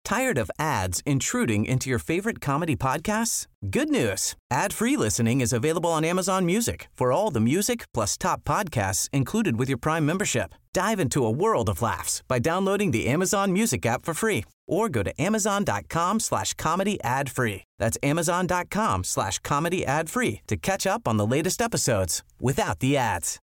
Tired of ads intruding into your favorite comedy podcasts? Good news. Ad-free listening is available on Amazon Music for all the music plus top podcasts included with your Prime membership. Dive into a world of laughs by downloading the Amazon Music app for free or go to amazon.com/comedy ad-free. That's amazon.com/comedy ad-free to catch up on the latest episodes without the ads.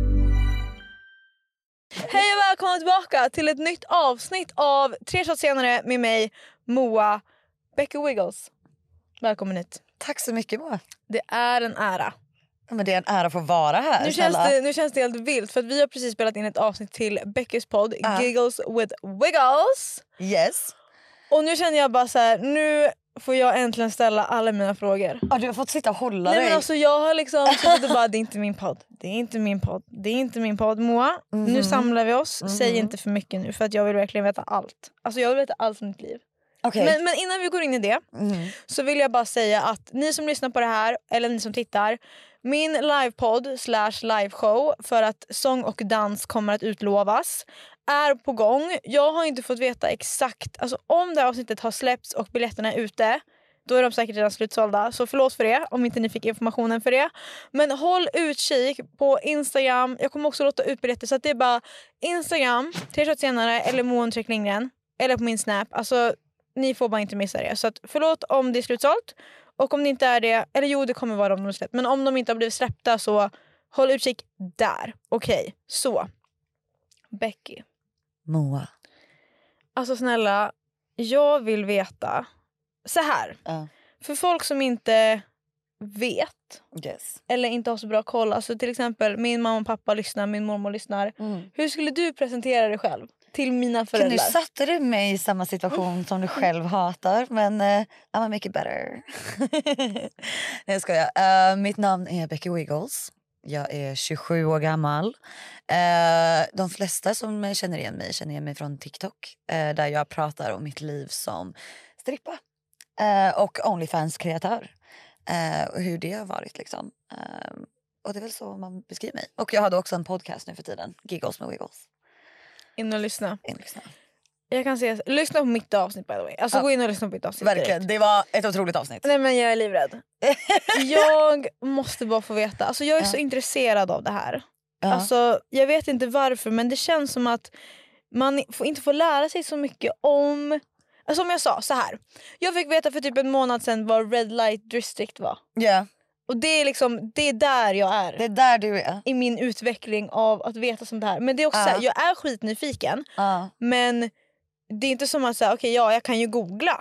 Hej och välkomna tillbaka till ett nytt avsnitt av 3 shots senare med mig, Moa Becky Wiggles. Välkommen hit. Tack så mycket, Moa. Det är en ära. Men det är en ära att få vara här. Nu känns det helt vilt för att vi har precis spelat in ett avsnitt till Beckys podd Giggles with Wiggles. Yes. Och nu känner jag bara så här, nu får jag äntligen ställa alla mina frågor. Ja, du har fått sitta och hålla dig. Men alltså jag har liksom suttit och bara, det är inte min podd. Det är inte min podd. Det är inte min podd. Moa, nu samlar vi oss. Säg inte för mycket nu för att jag vill verkligen veta allt. Alltså jag vill veta allt om mitt liv. Okay. Men innan vi går in i det så vill jag bara säga att ni som lyssnar på det här eller ni som tittar, min livepodd / liveshow för att sång och dans kommer att utlovas är på gång. Jag har inte fått veta exakt, alltså om det här avsnittet har släppts och biljetterna är ute, då är de säkert redan slutsålda. Så förlåt för det om inte ni fick informationen för det. Men håll utkik på Instagram. Jag kommer också låta ut biljetter så att det är bara Instagram 3 shots senare eller Moa_Lindgren Lindgren eller på min Snap. Alltså ni får bara inte missa det. Så att förlåt om det är slutsålt. Och om det inte är det, eller jo det kommer vara om de är släppt. Men om de inte har blivit släppta så håll utkik där. Okej, så Becky. Moa. Alltså snälla, jag vill veta så här. För folk som inte vet eller inte har så bra koll. Alltså till exempel min mamma och pappa lyssnar, min mormor lyssnar. Hur skulle du presentera dig själv till mina föräldrar? Nu satte du mig i samma situation som du själv hatar. Men I'm gonna make it better. Nej, jag skojar. Mitt namn är Becky Wiggles. Jag är 27 år gammal. De flesta som känner igen mig från TikTok. Där jag pratar om mitt liv som strippa. Och OnlyFans-kreatör. Och hur det har varit liksom. Och det är väl så man beskriver mig. Och jag hade också en podcast nu för tiden. Giggles med Wiggles. In och lyssna. Jag kan säga, lyssna på mitt avsnitt by the way. Alltså gå in och lyssna på mitt avsnitt. Verkligen, det var ett otroligt avsnitt. Nej men jag är livrädd. Jag måste bara få veta. Alltså jag är så intresserad av det här. Alltså jag vet inte varför, men det känns som att man inte får lära sig så mycket om... Alltså som jag sa, så här. Jag fick veta för typ en månad sedan vad Red Light District var. Ja. Och det är liksom, det är där jag är. Det är där du är. I min utveckling av att veta som det här. Men det är också så här, jag är skitnyfiken. Men det är inte som att säga, okej, jag kan ju googla.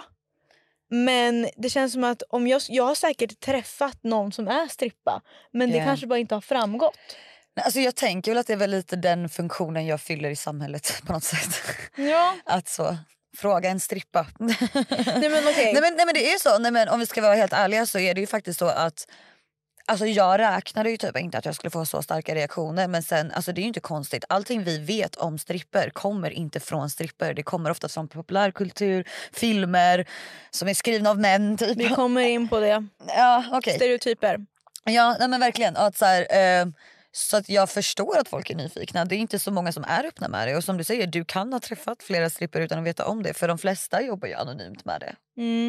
Men det känns som att om jag har säkert träffat någon som är strippa. Men det kanske bara inte har framgått. Alltså jag tänker väl att det är väl lite den funktionen jag fyller i samhället på något sätt. Ja. Att så... Fråga en strippa. Nej men okej. Nej men det är så. Nej, men om vi ska vara helt ärliga så är det ju faktiskt så att alltså jag räknade ju typ inte att jag skulle få så starka reaktioner. Men sen, alltså det är ju inte konstigt. Allting vi vet om stripper kommer inte från stripper. Det kommer ofta från populärkultur, filmer som är skrivna av män typ. Vi kommer in på det. Ja, okej. Stereotyper. Ja, nej men verkligen. Att så här, så att jag förstår att folk är nyfikna. Det är inte så många som är öppna med det. Och som du säger, du kan ha träffat flera stripper utan att veta om det. För de flesta jobbar ju anonymt med det.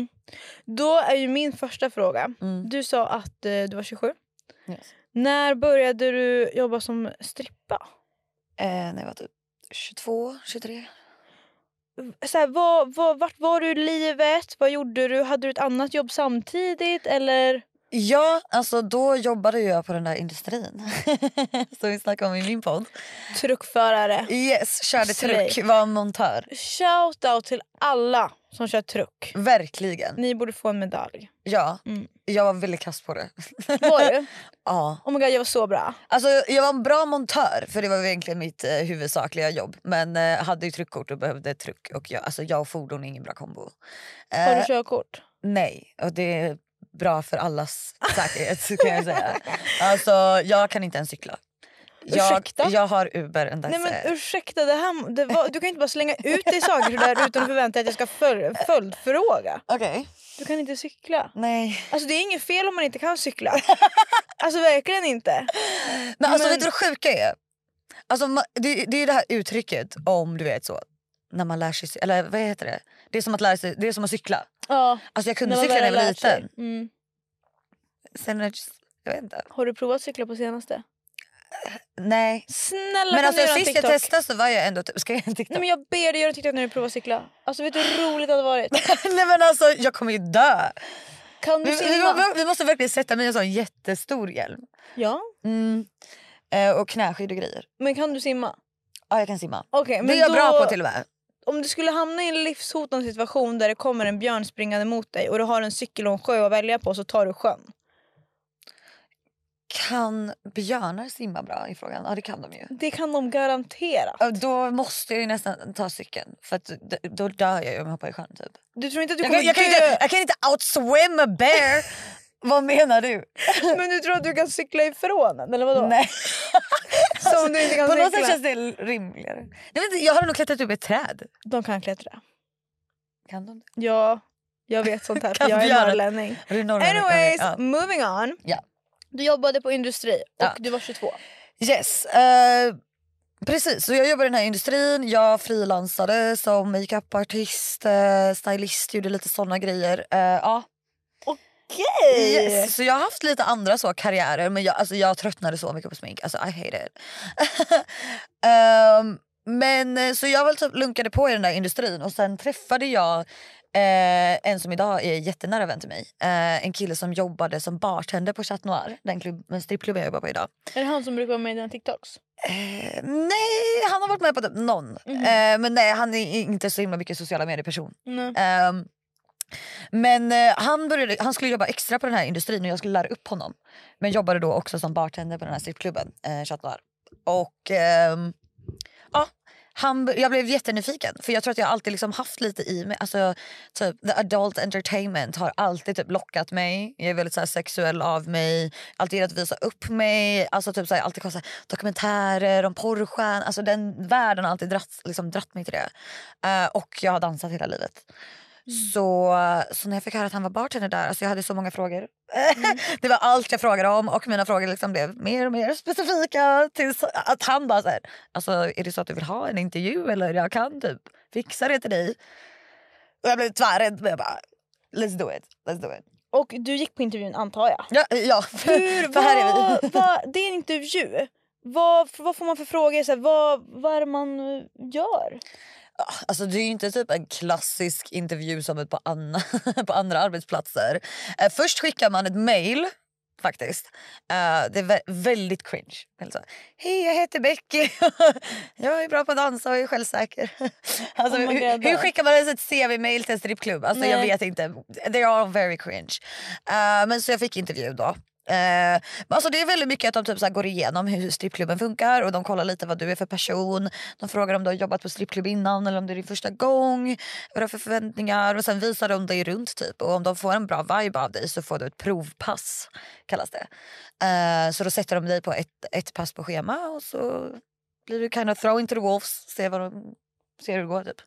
Då är ju min första fråga. Du sa att du var 27. Yes. När började du jobba som strippa? När jag var typ 22, 23. Så här, vart var du i livet? Vad gjorde du? Hade du ett annat jobb samtidigt? Eller... Ja, alltså då jobbade jag på den där industrin. Som vi snackade om i min podd. Truckförare. Yes, körde truck, var montör. Shout out till alla som kör truck. Verkligen. Ni borde få en medalj. Ja, jag var väldigt kass på det. Var du? Ja. Oh my god, jag var så bra. Alltså jag var en bra montör, för det var egentligen mitt huvudsakliga jobb. Men hade ju truckkort och behövde truck. Och jag och fordon är ingen bra kombo. Har du körkort? Nej, och det är bra för allas säkerhet kan jag säga. Alltså jag kan inte ens cykla. Jag har Uber en dag. Nej men ursäkta, du kan inte bara slänga ut dig saker där utan att förvänta dig att jag ska följdfråga. Okej. Du kan inte cykla. Nej. Alltså det är inget fel om man inte kan cykla. Alltså verkligen inte. Men alltså vet du vad sjuka är? Alltså det är det här uttrycket om du vet så. När man lär sig, eller vad heter det? Det är som att lära sig, det är som att cykla. Ja. Alltså jag kunde cykla när jag var liten. Sen jag vet inte. Har du provat cykla på senaste? Nej. Snälla, men alltså sist jag testade så var jag ändå ska jag TikTok? Nej, men jag ber dig göra en TikTok när du provar cykla. Alltså vet du hur roligt det hade varit? Nej men alltså jag kommer ju dö. Kan du simma? Vi måste verkligen sätta mig i en sån jättestor hjälm. Ja. Och knäskydd och grejer. Men kan du simma? Ja, jag kan simma. Okay, det men är jag bra på till och med. Om du skulle hamna i en livshotande situation där det kommer en björn springande mot dig och du har en cykel och en sjö att välja på, så tar du sjön. Kan björnar simma bra i frågan? Ja, det kan de ju. Det kan de garantera. Då måste jag ju nästan ta cykeln. För att då dör jag om jag hoppar i sjön typ. Du tror inte att du jag kan inte outswim a bear. Vad menar du? Men du tror att du kan cykla ifrån den, eller vadå? Nej. Som du inte kan på cykla. något sätt känns det rimligare. Jag hade nog klättrat upp ett träd. De kan klättra. Kan de? Ja, jag vet sånt här för jag är norrlänning. Anyways, moving on. Ja. Du jobbade på industri och du var 22. Yes, precis. Så jag jobbade i den här industrin. Jag frilansade som makeupartist, stylist, gjorde lite såna grejer. Ja. Okej. Yes. Så jag har haft lite andra så karriärer, men jag tröttnade så mycket på smink. Alltså I hate it. Men så jag väl typ lunkade på i den där industrin och sen träffade jag en som idag är jättenära vän till mig. En kille som jobbade som bartender på Chat Noir, den strippklubben jag jobbar på idag. Är det han som brukar vara med i dina TikToks? Nej, han har varit med på typ någon. Men nej, han är inte så himla mycket sociala medieperson. Men han skulle jobba extra på den här industrin och jag skulle lära upp honom. Men jobbade då också som bartender på den här strippklubben, Chat Noir. Och jag blev jättenyfiken, för jag tror att jag alltid liksom haft lite i mig, alltså typ the adult entertainment har alltid typ lockat mig. Jag är väldigt så här sexuell av mig, alltid gillat att visa upp mig, alltså typ så här, alltid så här, dokumentärer om porrstjärnor, alltså den världen har alltid dratt mig till det. Och jag har dansat hela livet. Så när jag fick höra att han var bartender där, alltså jag hade så många frågor. Det var allt jag frågade om, och mina frågor liksom blev mer och mer specifika tills att han bara så här, alltså är det så att du vill ha en intervju eller jag kan typ fixa det till dig. Och jag blev tvärrädd, men jag bara let's do it. Och du gick på intervjun, antar jag? Ja. För här är vi. Det är en intervju. Vad får man för frågor? Så här, vad är det man gör? Alltså det är ju inte typ en klassisk intervju som på andra arbetsplatser. Först skickar man ett mail faktiskt. Det är väldigt cringe. Alltså, hej, jag heter Becky. Jag är bra på att dansa och är självsäker. Alltså, hur skickar man ens ett CV-mail till en strippklubb? Alltså jag vet inte. They are all very cringe. Men så jag fick intervju då. Men alltså det är väldigt mycket att de typ så här går igenom hur strippklubben funkar, och de kollar lite vad du är för person. De frågar om du har jobbat på strippklubb innan eller om det är din första gång, vad du har för förväntningar, och sen visar de dig runt typ. Och om de får en bra vibe av dig så får du ett provpass, kallas det. Så då sätter de dig på ett pass på schema, och så blir du kind of throw into the wolves, ser hur det går typ.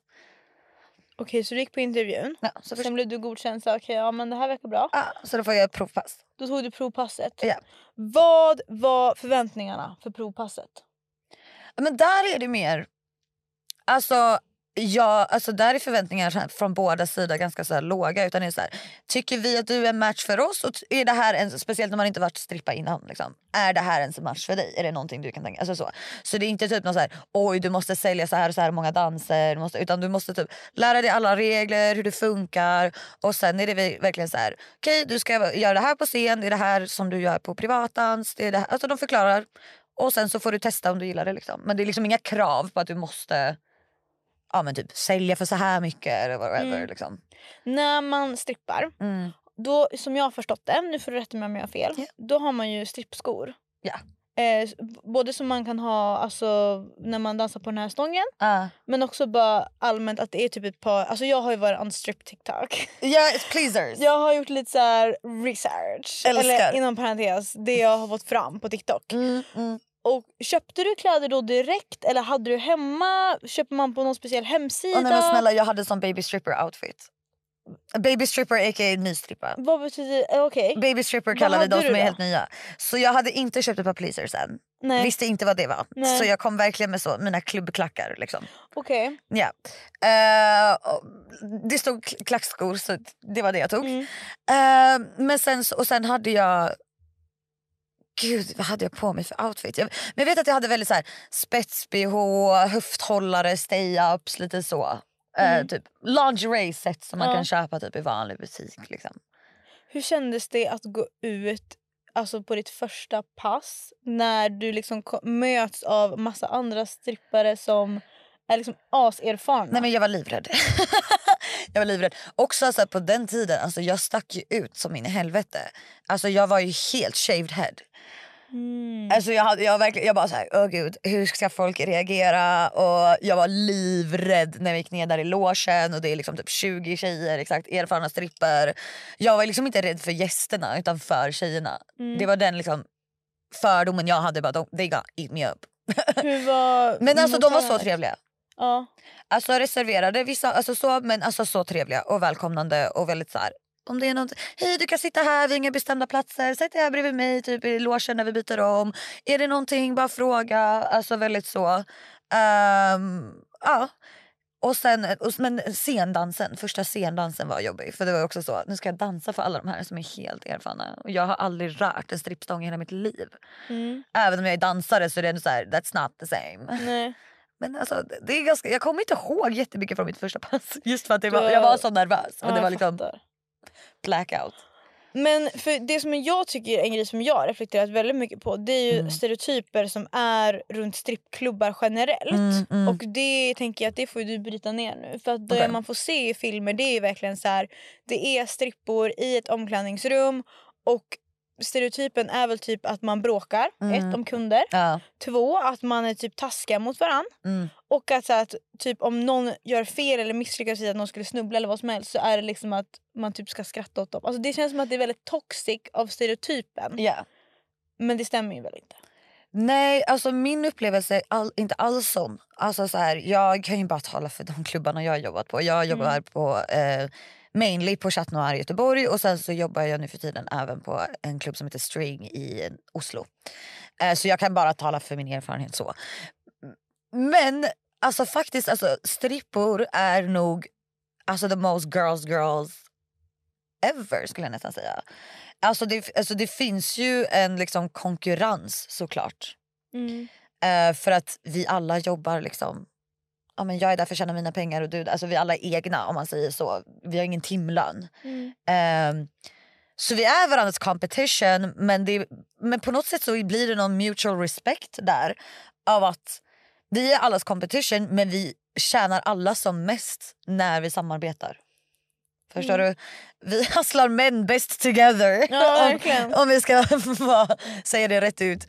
Okej, så du gick på intervjun. Ja, sen blev du godkänd, så okej, men det här verkar bra. Ja, så då får jag ett provpass. Då tog du provpasset. Ja. Vad var förväntningarna för provpasset? Men där är det mer, alltså där är förväntningarna från båda sidor ganska så här låga, utan det är så här, tycker vi att du är en match för oss, och är det här speciellt när man inte varit strippa innan liksom, är det här en match för dig, är det någonting du kan tänka, alltså så det är inte typ någon så här, oj du måste sälja så här många danser, utan du måste typ lära dig alla regler, hur det funkar, och sen är det verkligen så här, okej, du ska göra det här på scen, det är det här som du gör på privatdans, det är det här, alltså de förklarar, och sen så får du testa om du gillar det liksom. Men det är liksom inga krav på att du måste men typ sälja för så här mycket eller whatever liksom. När man strippar, då, som jag har förstått det, nu får du rätta mig om jag har fel, då har man ju strippskor. Ja. Både som man kan ha alltså, när man dansar på den här stången, men också bara allmänt att det är typ ett par, alltså jag har ju varit on strip TikTok. Yes, pleasers. Jag har gjort lite så här research, eller inom parentes, det jag har fått fram på TikTok. Och köpte du kläder då direkt, eller hade du hemma? Köper man på någon speciell hemsida? Nej men snälla, jag hade som baby stripper outfit. Baby stripper aka nystrippa. Vad betyder okej? Baby stripper kallar vi de som är helt nya. Så jag hade inte köpt ett par pleasers än. Nej. Visste inte vad det var. Nej. Så jag kom verkligen med mina klubbklackar liksom. Okej. Ja. Det stod klackskor så det var det jag tog. Men sen hade jag... Gud, vad hade jag på mig för outfit? Men jag vet att jag hade väldigt så här spets-bh, höfthållare, stay-ups, lite så. Typ lingerie-set som man kan köpa typ i vanlig butik. Liksom. Hur kändes det att gå ut alltså på ditt första pass när du liksom möts av massa andra strippare som är liksom aserfarna? Nej, men jag var livrädd. Jag var livrädd. Också alltså, på den tiden, alltså, jag stack ju ut som in i helvete. Alltså jag var ju helt shaved head. Alltså jag bara så här, åh gud, hur ska folk reagera? Och jag var livrädd när vi gick ner där i logen och det är liksom typ 20 tjejer, exakt, erfarna stripper. Jag var liksom inte rädd för gästerna utan för tjejerna. Det var den liksom fördomen jag hade, bara they got eat me up. Men alltså de var så trevliga. Ja. Alltså reserverade vissa, alltså så, men alltså så trevliga och välkomnande och väldigt så här. Om det är något, hej du kan sitta här, vi har inga bestämda platser, sätt dig här bredvid mig typ i logen när vi byter om. Är det någonting, bara fråga. Alltså väldigt så. Ja. Men första scendansen var jobbig. För det var också så, nu ska jag dansa för alla de här som är helt erfarna. Och jag har aldrig rört en strippstång i hela mitt liv. Även om jag är dansare så är det ändå så här, that's not the same. Nej. Men alltså, det är ganska, jag kommer inte ihåg jättemycket från mitt första pass. Just för att jag var så nervös. Och det var liksom blackout. Men för det som jag tycker är en grej som jag har reflekterat väldigt mycket på, det är ju stereotyper som är runt strippklubbar generellt. Och det tänker jag att det får du bryta ner nu. För att det man får se i filmer, det är verkligen så här, det är strippor i ett omklädningsrum och stereotypen är väl typ att man bråkar, ett, om kunder, två, att man är typ taskiga mot varann, och att typ om någon gör fel eller misslyckas i att någon skulle snubbla eller vad som helst, så är det liksom att man typ ska skratta åt dem. Alltså det känns som att det är väldigt toxic av stereotypen. Men det stämmer ju väl inte. Nej, alltså min upplevelse är inte alls sån. Alltså så här, jag kan ju bara tala för de klubbarna jag har jobbat på. Jag jobbar på mainly på Chat Noir i Göteborg, och sen så jobbar jag nu för tiden även på en klubb som heter String i Oslo. Så jag kan bara tala för min erfarenhet så. Men alltså faktiskt, alltså, strippor är nog alltså the most girls ever, skulle jag nästan säga. Alltså det finns ju en liksom konkurrens såklart. För att vi alla jobbar liksom, ja, men jag är där för att tjäna mina pengar och du, alltså vi alla är egna, om man säger så. Vi har ingen timlön. Så vi är varandras competition, men på något sätt så blir det någon mutual respect där, av att vi är allas competition, men vi tjänar alla som mest när vi samarbetar. Förstår du? Vi hustlar men best together. Ja, om vi ska säga det rätt ut.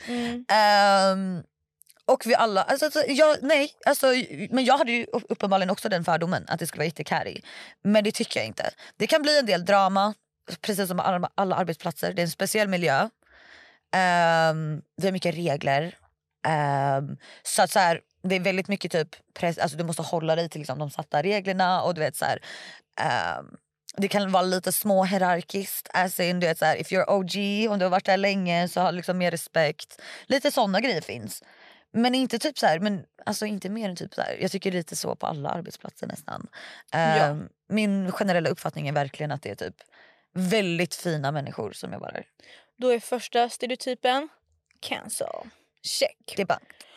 Och vi alla, men jag hade ju uppenbarligen också den fördomen att det skulle vara jättecarry. Men det tycker jag inte. Det kan bli en del drama, precis som alla arbetsplatser. Det är en speciell miljö. Det är mycket regler. Så att så här, det är väldigt mycket typ press, alltså du måste hålla dig till liksom de satta reglerna, och du vet så här, det kan vara lite små hierarkiskt, alltså du vet så här, if you're OG, om du har varit där länge så har liksom mer respekt. Lite såna grejer finns. Men inte typ så här, men alltså inte mer än typ så här. Jag tycker det är lite så på alla arbetsplatser nästan. Min generella uppfattning är verkligen att det är typ väldigt fina människor som jobbar där. Då är första stereotypen cancel. Check. Det är bara...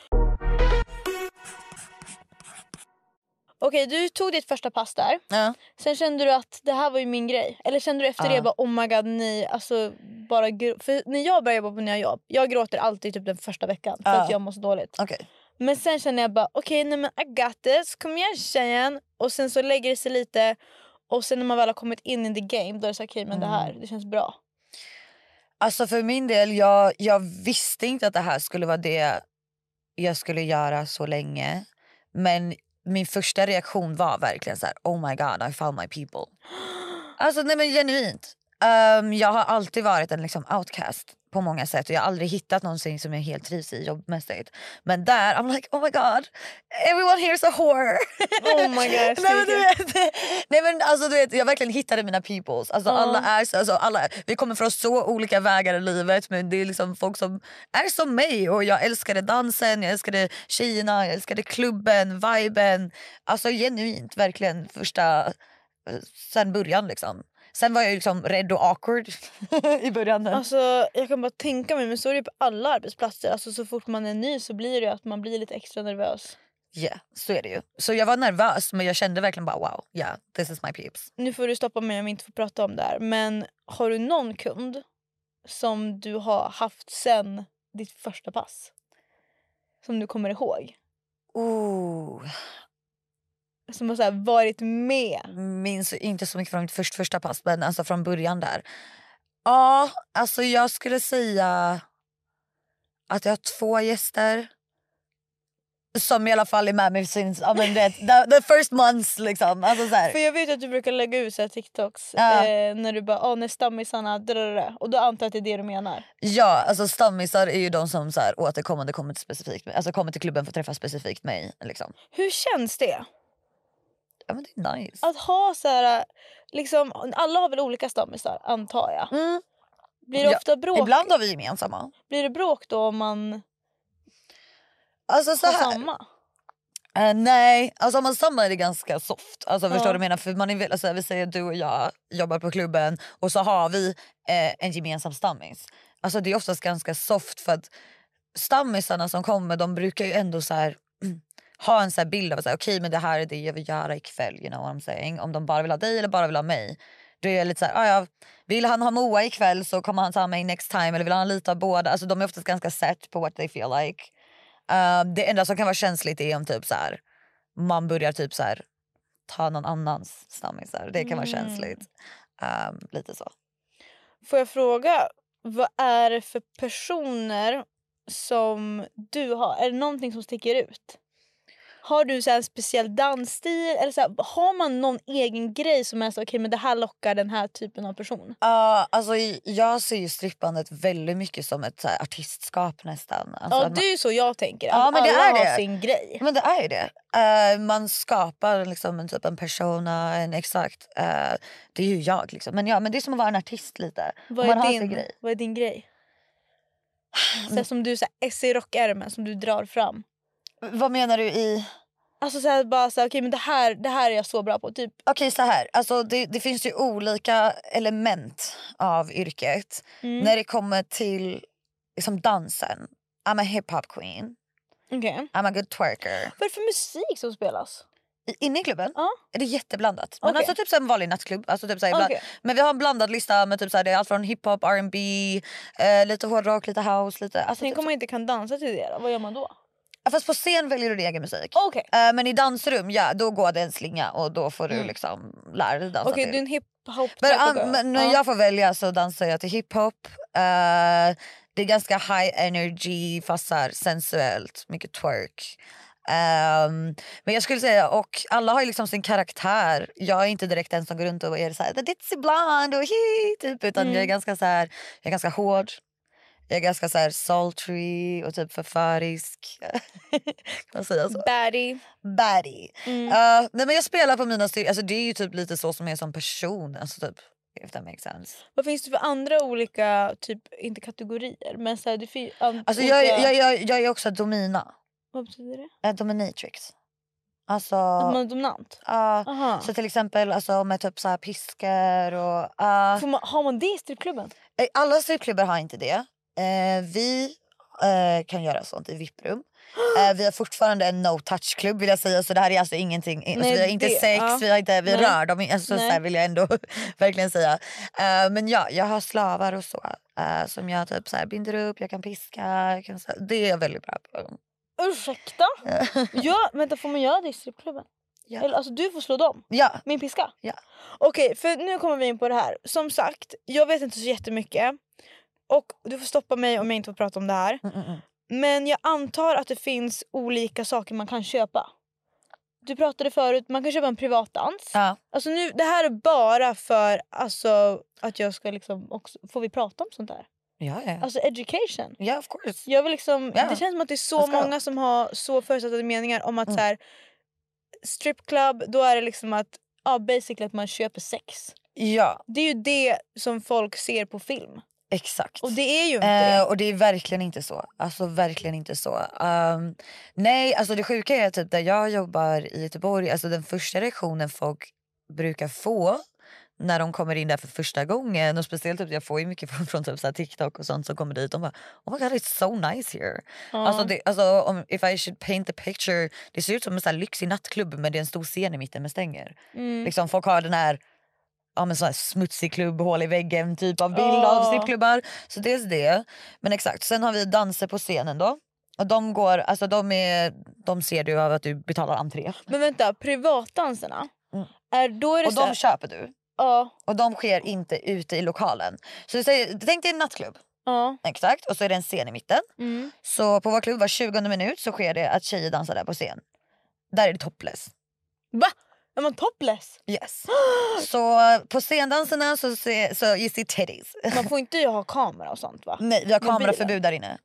Okej, du tog ditt första pass där. Sen kände du att det här var ju min grej. Eller kände du efter det bara, oh my god, ni alltså bara för när jag börjar jobba på nya jobb, jag gråter alltid typ den första veckan för att jag mår så dåligt. Men sen känner jag bara, okej, nej men I got this, kom igen tjejen. Och sen så lägger det sig lite, och sen när man väl har kommit in in the game, då är det så okej, men det känns bra. Alltså för min del, jag visste inte att det här skulle vara det jag skulle göra så länge. Men min första reaktion var verkligen så här: oh my god, I found my people. Alltså nej men genuint. Jag har alltid varit en liksom outcast på många sätt. Och jag har aldrig hittat någonting som jag helt trivs i jobbmässigt. Men där, I'm like, oh my god, everyone here is a whore. Oh my god. Nej men alltså du vet, jag verkligen hittade mina peoples. Alltså alla är så, alla, vi kommer från så olika vägar i livet, men det är liksom folk som är som mig. Och jag älskade dansen, jag älskade tjejerna, jag älskade klubben, viben. Alltså genuint, verkligen första, sen början liksom. Sen var jag liksom rädd och awkward i början. Alltså jag kan bara tänka mig, men så är det på alla arbetsplatser. Alltså så fort man är ny så blir det att man blir lite extra nervös. Ja, yeah, så är det ju. Så jag var nervös, men jag kände verkligen bara wow, yeah, this is my peeps. Nu får du stoppa mig om vi inte får prata om det här. Men har du någon kund som du har haft sen ditt första pass? Som du kommer ihåg? Som har så här varit med. Minns inte så mycket från mitt första pass, men alltså från början där. Ja, alltså jag skulle säga att jag har 2 gäster som i alla fall är med mig since the first months liksom. Alltså så här. För jag vet att du brukar lägga ut så här TikToks när du bara när stammisarna och då antar jag att det är det du menar. Ja, alltså stammisar är ju de som så här återkommande kommer till klubben för att träffa specifikt mig liksom. Hur känns det? Ja, men det är nice. Att ha så här liksom, alla har väl olika stammisar antar jag. Blir det ofta bråk? Ibland har vi gemensamma. Blir det bråk då om man alltså så här, samma? Nej, alltså om man samma är det ganska soft. Alltså förstår du vad jag menar? För man är väl, alltså, vi säger du och jag jobbar på klubben och så har vi en gemensam stammis. Alltså det är oftast ganska soft för att stammisarna som kommer, de brukar ju ändå så här ha en så här bild av att okej, men det här är det jag vill göra ikväll, you know what I'm saying? Om de bara vill ha dig eller bara vill ha mig. Då är jag lite så här, vill han ha Moa ikväll så kommer han ta mig next time, eller vill han lite av båda? Alltså de är oftast ganska set på what they feel like. Det enda som kan vara känsligt är om typ så här, man börjar typ så här, ta någon annans stammisar. Det kan vara känsligt. Lite så. Får jag fråga, vad är det för personer som du har? Är det någonting som sticker ut? Har du så här en speciell dansstil? Eller så här, har man någon egen grej som är så okej, men det här lockar den här typen av person? Alltså jag ser ju strippandet väldigt mycket som ett så här, artistskap nästan. Alltså, ja, det är ju så jag tänker. Ja, men det alla är det. har sin grej. Men det är ju det. Man skapar liksom en persona, exakt. Det är ju jag liksom. Men det är som att vara en artist lite. Vad är din grej? Så som du så här, i rockärmen som du drar fram. Vad menar du i? Alltså så här, bara så här, okej, men det här är jag så bra på typ. Okej, så här. Alltså det finns ju olika element av yrket. När det kommer till liksom dansen. I'm a hip-hop queen. Okay. I'm a good twerker. Vad är det för musik som spelas? Inne i klubben är det jätteblandat. Men Okay. alltså typ som en vanlig nattklubb. Alltså typ så här, men vi har en blandad lista med typ så här, det är allt från hiphop, R&B, lite hårdrock, lite house, lite. Alltså, tänk typ om man inte kan dansa till det då? Vad gör man då? Fast på scen väljer du din egen musik. Okay. Men i dansrum, då går det en slinga och då får du liksom lära dig dansa till. till. Du är en hiphop. Men när jag får välja så dansar jag till hiphop. Det är ganska high energy, fast så här sensuellt, mycket twerk. Men jag skulle säga, och alla har ju liksom sin karaktär. Jag är inte direkt den som går runt och är så här, ditzy blond och typ, utan jag är ganska så här, jag är ganska hård. Jag är ganska så här sultry och typ förförisk. Kan man säga så? Baddie. Nej, men jag spelar på mina styrkor. Alltså det är ju typ lite så som jag är som person. Alltså typ, if that makes sense. Vad finns det för andra olika, typ, inte kategorier, men så här, det finns alltså jag är också domina. Vad betyder det? Dominatrix. Alltså, att man är dominant? Så till exempel alltså, med typ så här piskor och... har man det i strippklubben? Alla strippklubbar har inte det. Vi kan göra sånt i VIP-rum. Vi har fortfarande en no-touch-klubb vill jag säga. Så det här är alltså ingenting. Nej, alltså, vi har inte sex, vi rör dem. Alltså, så här vill jag ändå verkligen säga. Men ja, jag har slavar och så. Som jag typ så här binder upp, jag kan piska. Det är jag väldigt bra på. Ursäkta? Ja, vänta, får man göra det i strippklubben? Ja. Eller alltså du får slå dem? Ja. Min piska? Ja. Okej, för nu kommer vi in på det här. Som sagt, jag vet inte så jättemycket. Och du får stoppa mig om jag inte får prata om det här. Men jag antar att det finns olika saker man kan köpa. Du pratade förut, man kan köpa en privatdans. Ja. Alltså nu, det här är bara för alltså, att jag ska liksom också... Får vi prata om sånt där? Ja. Alltså education. Ja, of course. Jag vill liksom, Ja. det känns som att det är så många som har så förutsatta meningar om att så här, stripclub, då är det liksom att basically att man köper sex. Ja. Det är ju det som folk ser på film. Exakt. Och det är ju inte det. Och det är verkligen inte så. Alltså verkligen inte så. Nej, alltså det sjuka är typ där jag jobbar i Göteborg. Alltså den första reaktionen folk brukar få när de kommer in där för första gången. Och speciellt typ, jag får ju mycket från typ så här TikTok och sånt som kommer dit. De bara, oh my god, it's so nice here. Alltså if I should paint the picture. Det ser ut som en så här lyxig nattklubb, men det är en stor scen i mitten med stänger. Liksom, folk har den här sån här smutsig klubb, hål i väggen typ av bild av strippklubbar. Så det är det. Men exakt, sen har vi danser på scenen då. Och de går, alltså de ser du av att du betalar entré. Men vänta, privatdanserna då är det och så de köper du. Ja. Och de sker inte ute i lokalen. Så tänk dig en nattklubb. Ja. Exakt, och så är det en scen i mitten. Så på vår klubb var 20:e minut så sker det att tjejer dansar där på scen. Där är det topless. Va? Är man topless? Yes. Så på scendanserna så you see titties. Man får inte ha kamera och sånt va? Nej, vi har kameraförbud där inne.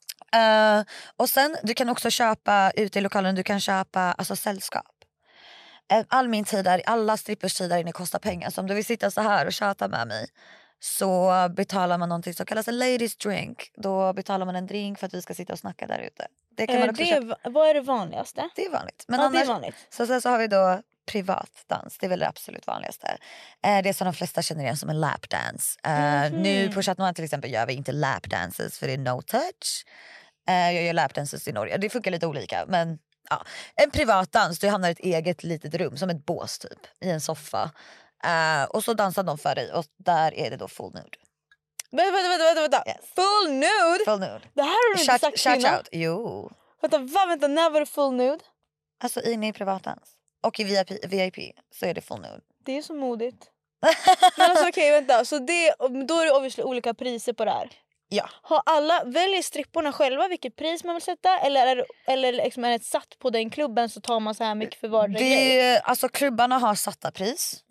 Och sen du kan också köpa ute i lokalen, du kan köpa alltså sällskap. All min tid där, alla strippers tid där inne kostar pengar. Så om du vill sitta så här och köta med mig så betalar man någonting som kallas en ladies drink. Då betalar man en drink för att vi ska sitta och snacka där ute. Det kan man också köpa. Vad är det vanligaste? Det är vanligt. Men annars, det är vanligt. Så har vi då privatdans. Det är väl det absolut vanligaste. Det är som de flesta känner igen som en lapdance. Nu på Chat Noir till exempel gör vi inte lapdances för det är no touch. Jag gör lapdances i Norge. Det funkar lite olika, men ja. En privatdans, du hamnar i ett eget litet rum som ett bås typ i en soffa. Och så dansar de för dig och där är det då full nude. Vänta. Yes. Full nude? Full nude. Det här har du inte sagt innan. Out. Jo. Vänta, när var det full nude? Alltså inne i privatdans. Och i VIP så är det full nude. Det är så modigt. Men alltså okej, vänta. Så då är det obviously olika priser på det här. Ja. Väljer stripporna själva vilket pris man vill sätta? Eller liksom är det satt på den klubben så tar man så här mycket för varje grej? Alltså klubbarna har satta pris.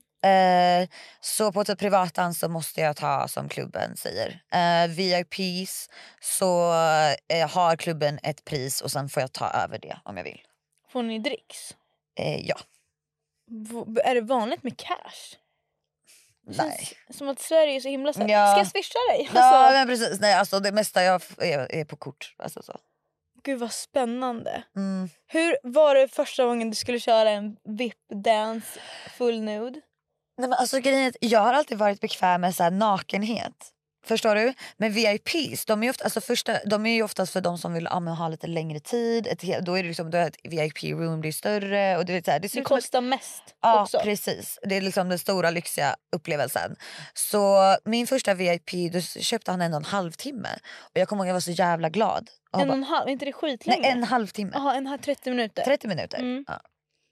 Så på ett privatdans så måste jag ta som klubben säger. VIPs så har klubben ett pris och sen får jag ta över det om jag vill. Får ni dricks? Ja. Är det vanligt med cash? Nej. Som att Sverige är så himla så. Ja. Ska jag swisha dig? Alltså. Ja men precis. Nej, alltså det mesta jag är på kort. Alltså så. Gud vad spännande. Hur var det första gången du skulle köra en VIP-dance full nude? Nej, men alltså grejen är att jag har alltid varit bekväm med så här nakenhet. Förstår du? Men VIPs, de är ju oftast för de som vill ha lite längre tid. Då är det liksom ett VIP-room, det är större. Och det kostar mest också. Ja, precis. Det är liksom den stora lyxiga upplevelsen. Så min första VIP, då köpte han en halvtimme. Och jag kommer ihåg att jag var så jävla glad. Är inte det skitlänge? Nej, en halvtimme. Jaha, 30 minuter. 30 minuter, ja.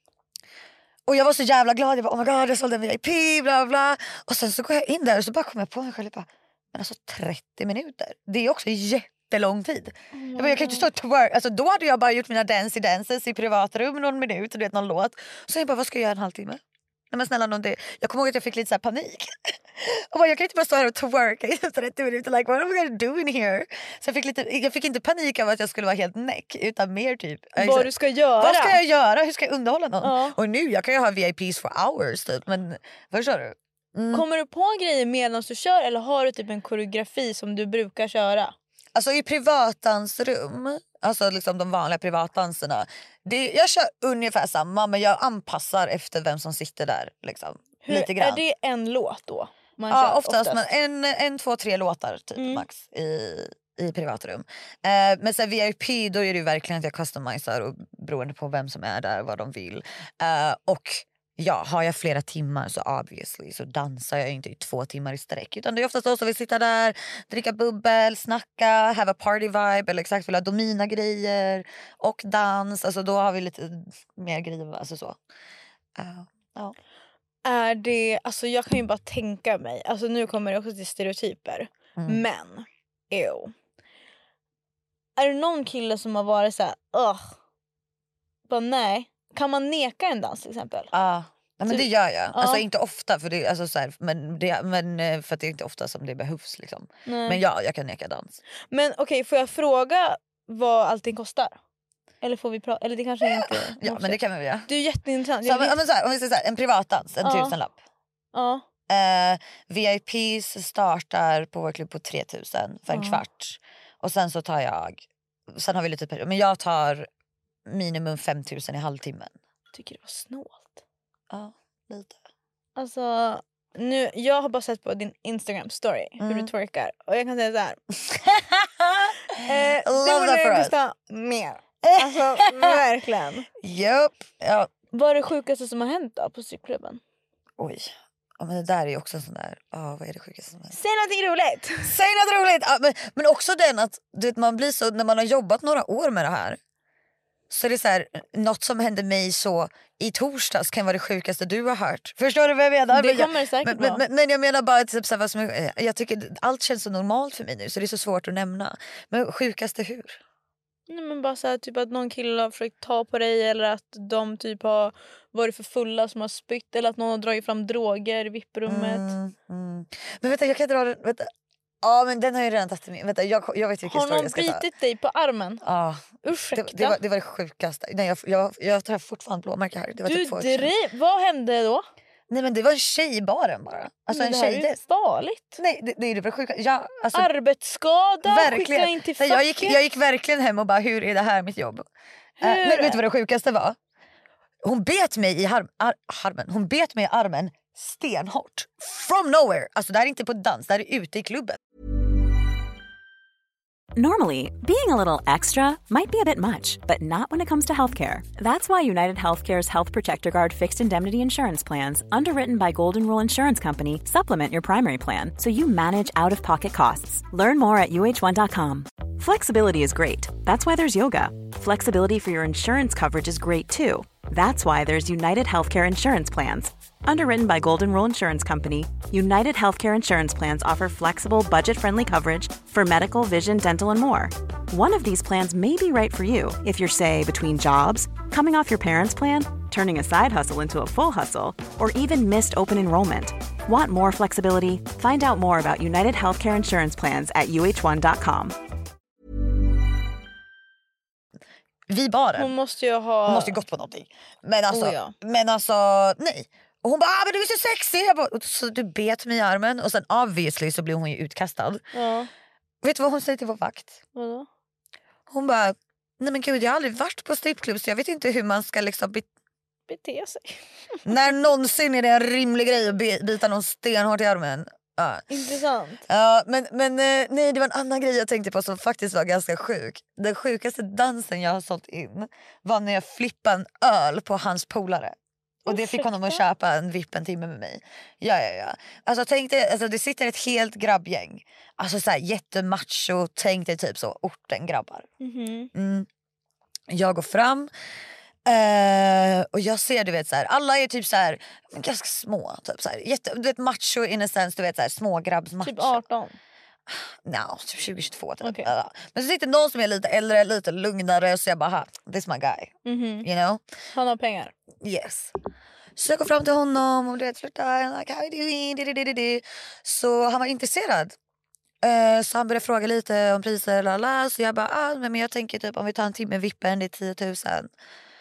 Och jag var så jävla glad, jag bara oh my god jag sålde en VIP bla bla. Och sen så går jag in där och så bara kommer jag på mig själv bara, men alltså 30 minuter, det är också jättelång tid. Jag kan ju inte stå och twerk, alltså då hade jag bara gjort mina dances i privatrum någon minut och någon låt. Så jag bara vad ska jag göra en halvtimme? Nej men snälla jag kommer ihåg att jag fick lite så här panik. Och bara, jag kan inte bara stå här och twerka i 30 minuter, like what am I gonna do in here? Så jag fick inte panik av att jag skulle vara helt näck, utan mer typ vad du ska göra. Vad ska jag göra? Hur ska jag underhålla någon? Och nu jag kan ju ha VIPs for hours typ, men förstår du? Kommer du på grejer medan du kör eller har du typ en koreografi som du brukar köra? Alltså i privatdansrum, alltså liksom de vanliga privatdanserna, jag kör ungefär samma men jag anpassar efter vem som sitter där liksom. Lite grann. Är det en låt då? Man ja, kör oftast. Men en, 2, 3 låtar typ max i privatrum. Men sen VIP då är det ju verkligen att jag customiserar och beroende på vem som är där, vad de vill. Och ja, har jag flera timmar så obviously så dansar jag inte i 2 timmar i sträck. Utan det är oftast så att vi sitter där, dricka bubbel, snacka, have a party vibe eller exakt vill ha domina grejer och dans. Alltså då har vi lite mer grejer, alltså så. Ja. Är det, alltså jag kan ju bara tänka mig, alltså nu kommer det också till stereotyper. Men, är det någon kille som har varit så här, bara nej. Kan man neka en dans till exempel? Nej, men det gör jag. Alltså inte ofta för det, alltså, så här, men för att det är inte ofta som det behövs liksom. Men ja, jag kan neka dans. Men okej, får jag fråga vad allting kostar? Eller får vi prata? Eller det kanske inte... Ja, men det kan vi väl göra. Det är jätteintressant. Men så här, om vi säger så här, en privatdans, en 1000-lapp. Ja. VIPs startar på vår klubb på 3000 för en kvart. Och sen så tar jag, sen har vi lite, men jag tar minimum 5000 i halvtimmen. Tycker det var snålt. Ja, lite. Alltså, nu, jag har bara sett på din Instagram story hur du twerkar. Och jag kan säga så här. Det borde kosta mer. Alltså, verkligen. Japp. Ja. Vad är det sjukaste som har hänt då på strippklubben? Oj. Ja, men det där är ju också en sån där... vad är det sjukaste som hänt? Säg någonting roligt! Säg något roligt! Ja, men också den att du vet, man blir så... När man har jobbat några år med det här, så är det så här, något som hände mig så i torsdags kan vara det sjukaste du har hört. Förstår du vad jag menar? Det kommer säkert vara. Men jag menar bara typ, så här, vad som jag tycker allt känns så normalt för mig nu, så det är så svårt att nämna. Men sjukaste hur? Nej, men bara så här, typ att någon kille har försökt ta på dig, eller att de typ har varit för fulla som har spytt, eller att någon har dragit fram droger i VIP-rummet. Men vänta, jag kan dra den. Vänta. Ja, men den har jag redan tagit med. Vänta, jag vet vilken story jag ska ta. Har någon bitit dig på armen? Ja. Ursäkta. Det var det sjukaste. Nej, jag tar fortfarande blåmärken här. Det var typ 2 vad hände då? Nej, men det var en tjej i baren bara. Alltså men en det här är tjej. ju farligt. Nej, det är det sjuka. Alltså, arbetsskada, verkligen. Skicka in till facket. Jag gick verkligen hem och bara, hur är det här mitt jobb? Men vet du vad det sjukaste var? Hon bet mig i armen. Hon bet mig i armen stenhårt. From nowhere. Alltså det här är inte på dans, det här är ute i klubben. Normally, being a little extra might be a bit much, but not when it comes to healthcare. That's why United Healthcare's Health Protector Guard fixed indemnity insurance plans, underwritten by Golden Rule Insurance Company, supplement your primary plan so you manage out-of-pocket costs. Learn more at uh1.com. Flexibility is great. That's why there's yoga. Flexibility for your insurance coverage is great too. That's why there's United Healthcare Insurance Plans. Underwritten by Golden Rule Insurance Company, United Healthcare Insurance Plans offer flexible, budget-friendly coverage for medical, vision, dental, and more. One of these plans may be right for you if you're, say, between jobs, coming off your parents' plan, turning a side hustle into a full hustle, or even missed open enrollment. Want more flexibility? Find out more about United Healthcare Insurance Plans at uh1.com. Vi baren. Hon måste ju gått på någonting. Men alltså, nej. Och hon bara, men du är så sexig. Jag bara, så du bet mig i armen. Och sen obviously så blev hon ju utkastad. Ja. Vet du vad hon säger till vår vakt? Vadå? Hon bara, nej men gud, jag har aldrig varit på strippklubb, så jag vet inte hur man ska liksom bete sig. När någonsin är det en rimlig grej att bita någon stenhårt i armen. Ja. Intressant. Ja, men nej, det var en annan grej jag tänkte på som faktiskt var ganska sjuk. Den sjukaste dansen jag har sålt in var när jag flippade en öl på hans polare. Och det fick honom att köpa en vippen timme med mig. Ja. Alltså tänk dig, alltså, det sitter ett helt grabbgäng. Alltså så här jättemacho, tänk dig typ så orten grabbar. Jag går fram. Och jag ser, du vet så här, alla är typ så här ganska små, typ så här, du vet macho in a sense, du vet så här, små grabbsmacho. Typ 18. Typ 2022 typ. Okay. Men så sitter någon som är lite äldre, lite lugnare, så jag bara, this my guy. You know? Han har pengar. Yes. Så jag går fram till honom och du vet, flirtar, like, how you doing? Så han var intresserad. Så han började fråga lite om priser, lala. Så jag bara, men jag tänker typ om vi tar en timme vippen, det är 10 000.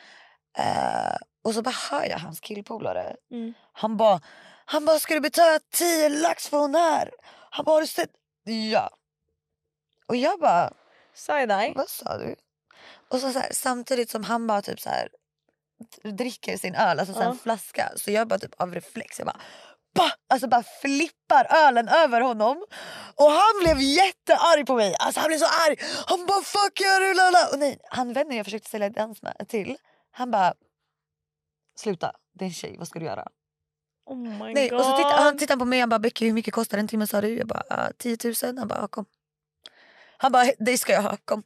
Och så bara hör jag hans killpolare. Han bara, ska du betala 10 lax för hon här? Han bara, har du sett? Ja. Och jag bara, side-eye. Vad sa du? Och så här, samtidigt som han bara typ så här dricker sin öl, alltså en flaska. Så jag bara typ av reflex, jag bara flippar ölen över honom. Och han blev jättearg på mig. Alltså han blev så arg. Han bara, fuck you, lala. Och nej, han vänner jag försökte sälja dans med till. Han bara, sluta, det är en tjej, vad ska du göra? Oh my nej, God. Och så tittar han på mig, han bara, Becky, hur mycket kostar en timme sa du? Jag bara, 10 000. Han bara, kom. Han bara, det ska jag ha, kom.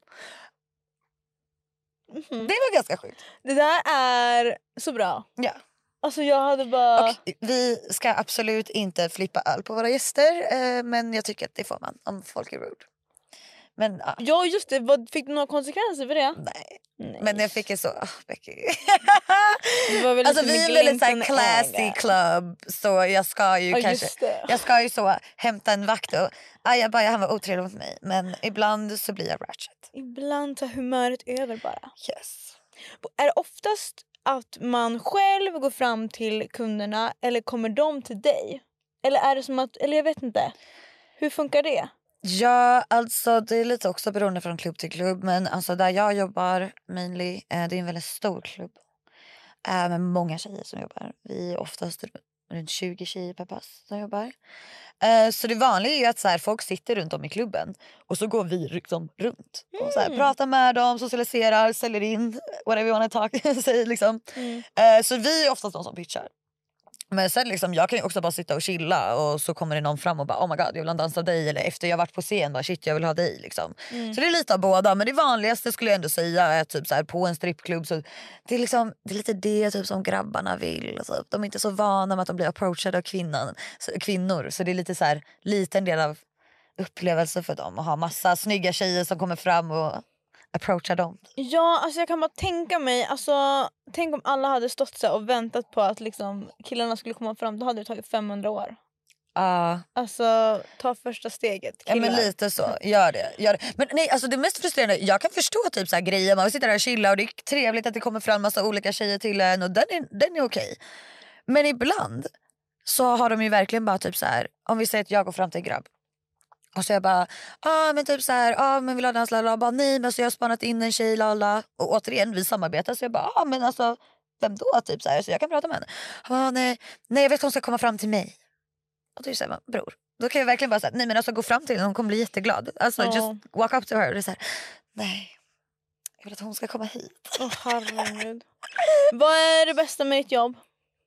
Det var ganska sjukt. Det där är så bra. Ja. Alltså jag hade bara... Och vi ska absolut inte flippa öl på våra gäster, men jag tycker att det får man om folk är rude. Men Ja just det, fick du några konsekvenser för det? nej. Men jag fick så Becky. Det var väl alltså lite vi är med väldigt såhär glimten i classy ögat. club. Så jag ska ju kanske jag ska ju så hämta en vakt och han var otrevlig mot mig. Men ibland så blir jag ratchet. Ibland tar humöret över bara. Yes. Är det oftast att man själv går fram till kunderna eller kommer de till dig? Eller är det som att, eller jag vet inte. Hur funkar det? Ja, alltså det är lite också beroende från klubb till klubb. Men alltså där jag jobbar mainly, det är en väldigt stor klubb. Med många tjejer som jobbar. Vi är oftast runt 20 tjejer per pass som jobbar. Så det vanliga är ju att så här, folk sitter runt om i klubben. Och så går vi liksom runt. Och så här, pratar med dem, socialiserar, säljer in. Whatever you wanna talk, säger liksom. Så vi är oftast de som pitchar. Men sen liksom, jag kan ju också bara sitta och chilla. Och så kommer det någon fram och bara, oh my god, jag vill dansa dig. Eller efter jag varit på scen, bara shit jag vill ha dig liksom. Så det är lite av båda. Men det vanligaste skulle jag ändå säga är typ så här, på en strippklubb så det är liksom, det är lite det typ som grabbarna vill. Alltså, de är inte så vana med att de blir approachade av kvinnor. Så det är lite så här, liten del av upplevelse för dem. Att ha massa snygga tjejer som kommer fram och approachar dem. Ja, alltså jag kan bara tänka mig, alltså, tänk om alla hade stått så och väntat på att liksom, killarna skulle komma fram. Då hade det tagit 500 år. Alltså ta första steget, killar. Ja men lite så, gör det. Men nej, alltså det mest frustrerande, jag kan förstå typ så här grejer, man sitter där och chillar och det är trevligt att det kommer fram massa olika tjejer till en och den är okej. Men ibland så har de ju verkligen bara typ så här, om vi säger att jag går fram till en grabb och så jag bara, men typ så här, men vill ha dans, lala, bara nej men så jag har spanat in en tjej, lala. Och återigen vi samarbetar så jag bara, men alltså vem då typ så här, så jag kan prata med henne. Nej jag vet hon ska komma fram till mig. Och då säger man, bror, då kan jag verkligen bara säga, nej men alltså gå fram till henne, hon kommer bli jätteglad. Alltså just walk up to her. Och det är så här, nej, jag vill att hon ska komma hit. Herregud. Vad är det bästa med ditt jobb?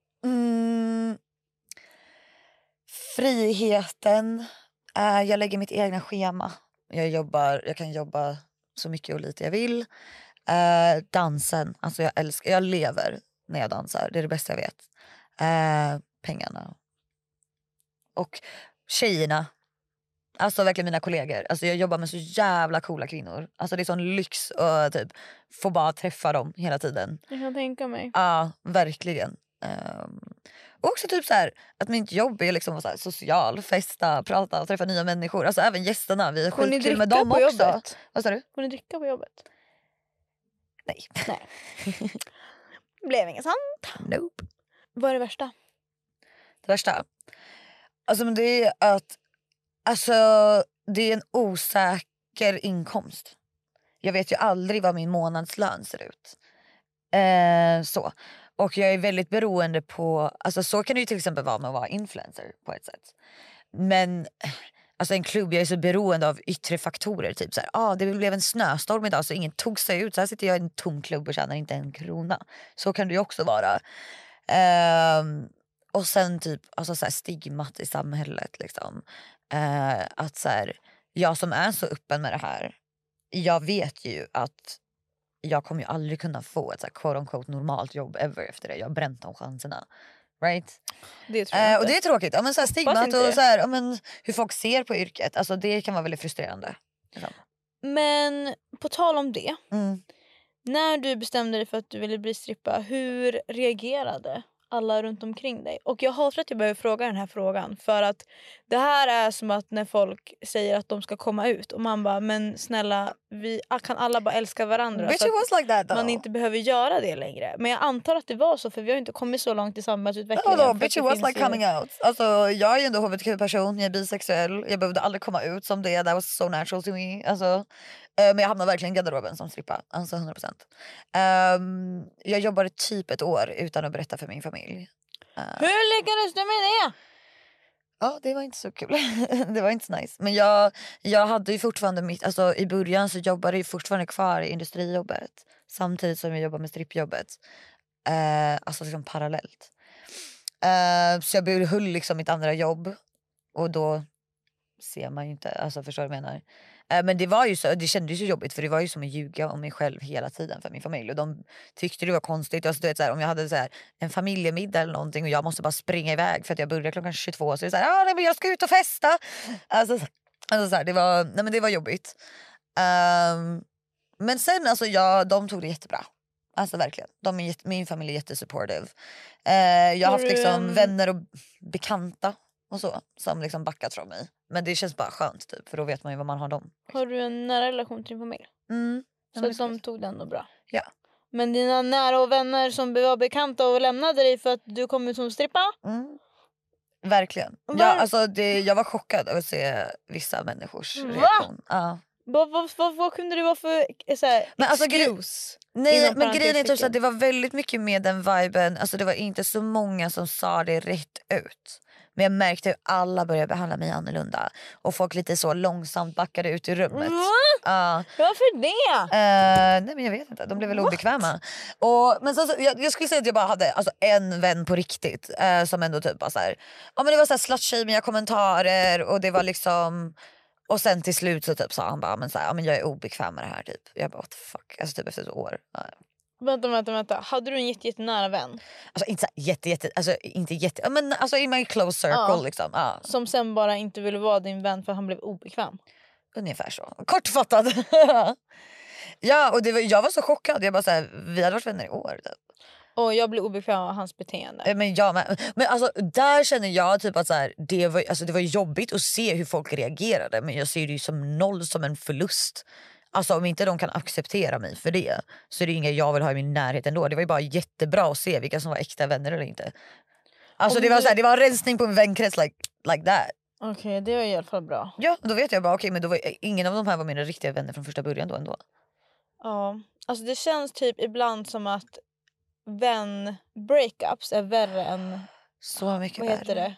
Friheten. Jag lägger mitt egna schema. Jag kan jobba så mycket och lite jag vill. Dansen, alltså jag lever när jag dansar. Det är det bästa jag vet. Pengarna. Och tjejerna. Alltså verkligen mina kollegor. Alltså jag jobbar med så jävla coola kvinnor. Alltså det är sån lyx att typ få bara träffa dem hela tiden. Jag kan tänka mig. Ja, verkligen. Och också typ så här, att mitt jobb är liksom så här, social, festa, prata och träffa nya människor. Alltså även gästerna, vi är skitkul med dem också. Jobbet? Vad sa du? Får ni dricka på jobbet? Nej. Blev inget sant. Nope. Vad är det värsta? Det värsta? Alltså men det är att det är en osäker inkomst. Jag vet ju aldrig vad min månadslön ser ut. Så. Och jag är väldigt beroende på, alltså så kan det ju till exempel vara med att vara influencer på ett sätt. Men alltså en klubb, jag är så beroende av yttre faktorer. Typ så här, det blev en snöstorm idag så ingen tog sig ut. Så här sitter jag i en tom klubb och tjänar inte en krona. Så kan det ju också vara. Och sen typ alltså så här, stigmat i samhället liksom. Att så här, jag som är så öppen med det här, jag vet ju att jag kommer ju aldrig kunna få ett så här, quote unquote normalt jobb ever efter det. Jag har bränt de chanserna. Right? Det tror jag inte. Och det är tråkigt. Ja, men så här, stigmat och så här, ja, men hur folk ser på yrket. Alltså det kan vara väldigt frustrerande. Liksom. Men på tal om det. När du bestämde dig för att du ville bli strippa, hur reagerade alla runt omkring dig? Och jag hatar att jag behöver fråga den här frågan. För att det här är som att när folk säger att de ska komma ut. Och man bara, men snälla, vi kan alla bara älska varandra. Bitch, it was like that, though. Man inte behöver göra det längre. Men jag antar att det var så, för vi har inte kommit så långt i samhällsutvecklingen. No, bitch, it was like coming out. Alltså, jag är ändå hbtq-person, jag är bisexuell. Jag behövde aldrig komma ut som det. That was so natural to me. Alltså, men jag hamnade verkligen i garderoben som strippa. Alltså 100%. Jag jobbade typ ett år utan att berätta för min familj. Hur lyckades du med det? Ja, det var inte så kul. Det var inte så nice. Men jag hade ju fortfarande alltså i början så jobbade jag fortfarande kvar i industrijobbet. Samtidigt som jag jobbade med strippjobbet. Alltså liksom parallellt. Så jag höll liksom mitt andra jobb. Och då ser man ju inte, alltså förstår du vad jag menar. Men det var ju så, det kändes ju jobbigt för det var ju som att ljuga om mig själv hela tiden för min familj. Och de tyckte det var konstigt. Alltså, du vet, så här, om jag hade så här, en familjemiddag eller någonting och jag måste bara springa iväg för att jag började klockan 22. Så det är så här, nej, men jag ska ut och festa. Alltså så här, det var jobbigt. Men sen alltså de tog det jättebra. Alltså verkligen. Min familj är jättesupportive. Jag har haft liksom vänner och bekanta och så som liksom backat från mig. Men det känns bara skönt typ, för då vet man ju vad man har dem. Har du en nära relation till din familj? Så att de tog den då bra? Ja. Men dina nära och vänner som var bekanta och lämnade dig för att du kom ut som strippa? Verkligen. Jag var chockad över att se vissa människors reaktion. Vad kunde det vara för excuse? Nej, men grejen är typ så att det var väldigt mycket med den viben. Alltså det var inte så många som sa det rätt ut. Men jag märkte hur alla började behandla mig annorlunda. Och folk lite så långsamt backade ut ur rummet. Varför det? Nej men jag vet inte, de blev väl obekväma. Men så, jag skulle säga att jag bara hade alltså, en vän på riktigt. Som ändå typ bara så här, men det var så här slutshameiga kommentarer. Och det var liksom... Och sen till slut så typ sa han bara, men jag är obekväm med det här typ. Jag bara what the fuck, alltså typ efter ett år. Vänta. Hade du en jättenära vän? Alltså inte jätte, men alltså i my close circle liksom. Som sen bara inte ville vara din vän för att han blev obekväm. Ungefär så. Kortfattad. Ja, och jag var så chockad. Jag bara så här, vi hade varit vänner i år typ. Och jag blev obekväm av hans beteende. Men alltså där känner jag typ att så här, det var jobbigt att se hur folk reagerade. Men jag ser det ju som en förlust. Alltså om inte de kan acceptera mig för det, så är det inget jag vill ha i min närhet ändå. Det var ju bara jättebra att se vilka som var äkta vänner eller inte. Alltså det var en rensning på en vänkrets like that. Okej, det var i alla fall bra. Ja, då vet jag bara men då var ingen av de här var mina riktiga vänner från första början då ändå. Ja, alltså det känns typ ibland som att breakups är värre än så mycket vad heter det?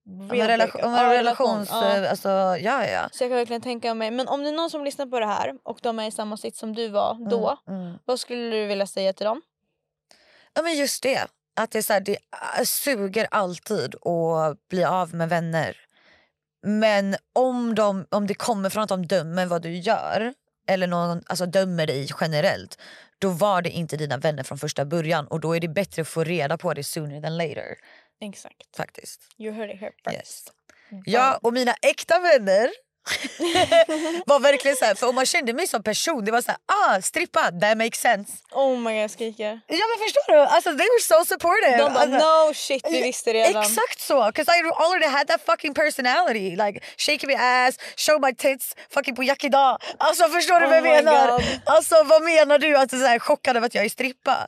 Relations alltså ja. Så jag kan verkligen tänka mig, men om det är någon som lyssnar på det här och de är i samma sitt som du var då, vad skulle du vilja säga till dem? Ja men just det, att det är så här, det suger alltid att bli av med vänner. Men om det kommer från att de dömer vad du gör eller någon alltså dömer dig generellt, då var det inte dina vänner från första början, och då är det bättre att få reda på det sooner than later. Exakt. Faktiskt. You heard it here first. Yes. Ja, och mina äkta vänner var verkligen så här, för om man kände mig som person, det var så här, strippa, that makes sense. Oh my god, skriker. Ja men förstår du, alltså they were so supportive. De bara, no shit, vi visste redan. Exakt så, because I already had that fucking personality, like shaking my ass, show my tits, fucking på Yakida. Alltså förstår du vad jag menar? God. Alltså vad menar du att du är så här chockad över att jag är strippa?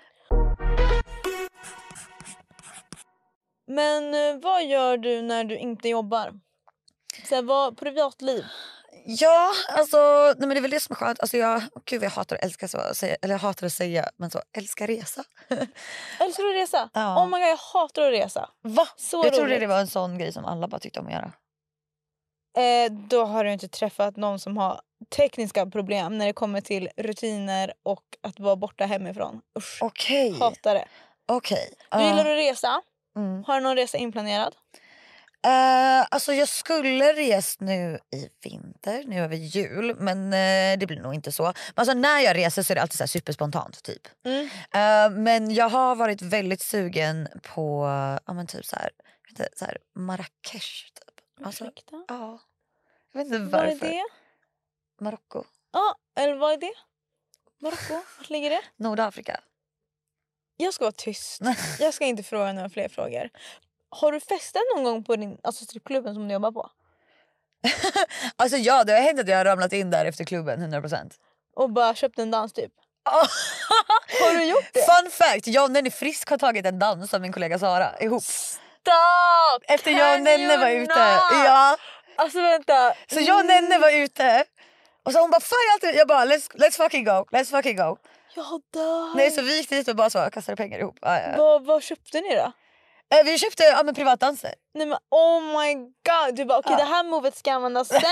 Men vad gör du när du inte jobbar? Så här, vad privatliv? Ja, alltså nej men det är väl det som är skönt. Alltså gud jag hatar att älska så att säga, eller jag hatar att säga, men så älskar resa. Älskar du att resa? Ja. Oh my god, jag hatar att resa. Va? Så jag trodde det var en sån grej som alla bara tyckte om att göra. Då har du inte träffat någon som har tekniska problem när det kommer till rutiner och att vara borta hemifrån. Usch. Okej. Hatar det. Okej. Du gillar att resa? Har du någon resa inplanerad? Alltså jag skulle resa nu i vinter, nu över jul, men det blir nog inte så. Men alltså när jag reser så är det alltid så här superspontant typ. Men jag har varit väldigt sugen på men typ så här Marrakesh typ. Alltså, ja. Jag vet inte varför. Vad är det? Marocko. Ja, eller vad är det? Marocko, vart ligger det? Nordafrika. Jag ska vara tyst. Jag ska inte fråga några fler frågor. Har du festat någon gång på din strippklubben som du jobbar på? Alltså ja, det har hänt att jag har ramlat in där efter klubben 100%. Och bara köpt en dans typ? Har du gjort det? Fun fact, jag och Nenne Frisk har tagit en dans av min kollega Sara ihop. Stop! Efter jag och Nenne var ute. Ja. Alltså vänta. Så jag och Nenne var ute. Och så hon bara, fan alltid. Jag bara, let's fucking go. Let's fucking go. Jag dör. Nej, så vi gick dit och bara så kastade pengar ihop. Vad köpte ni då? Vi köpte privatdanser. Nej men oh my god. Du bara okej, det här movet ska användas sen.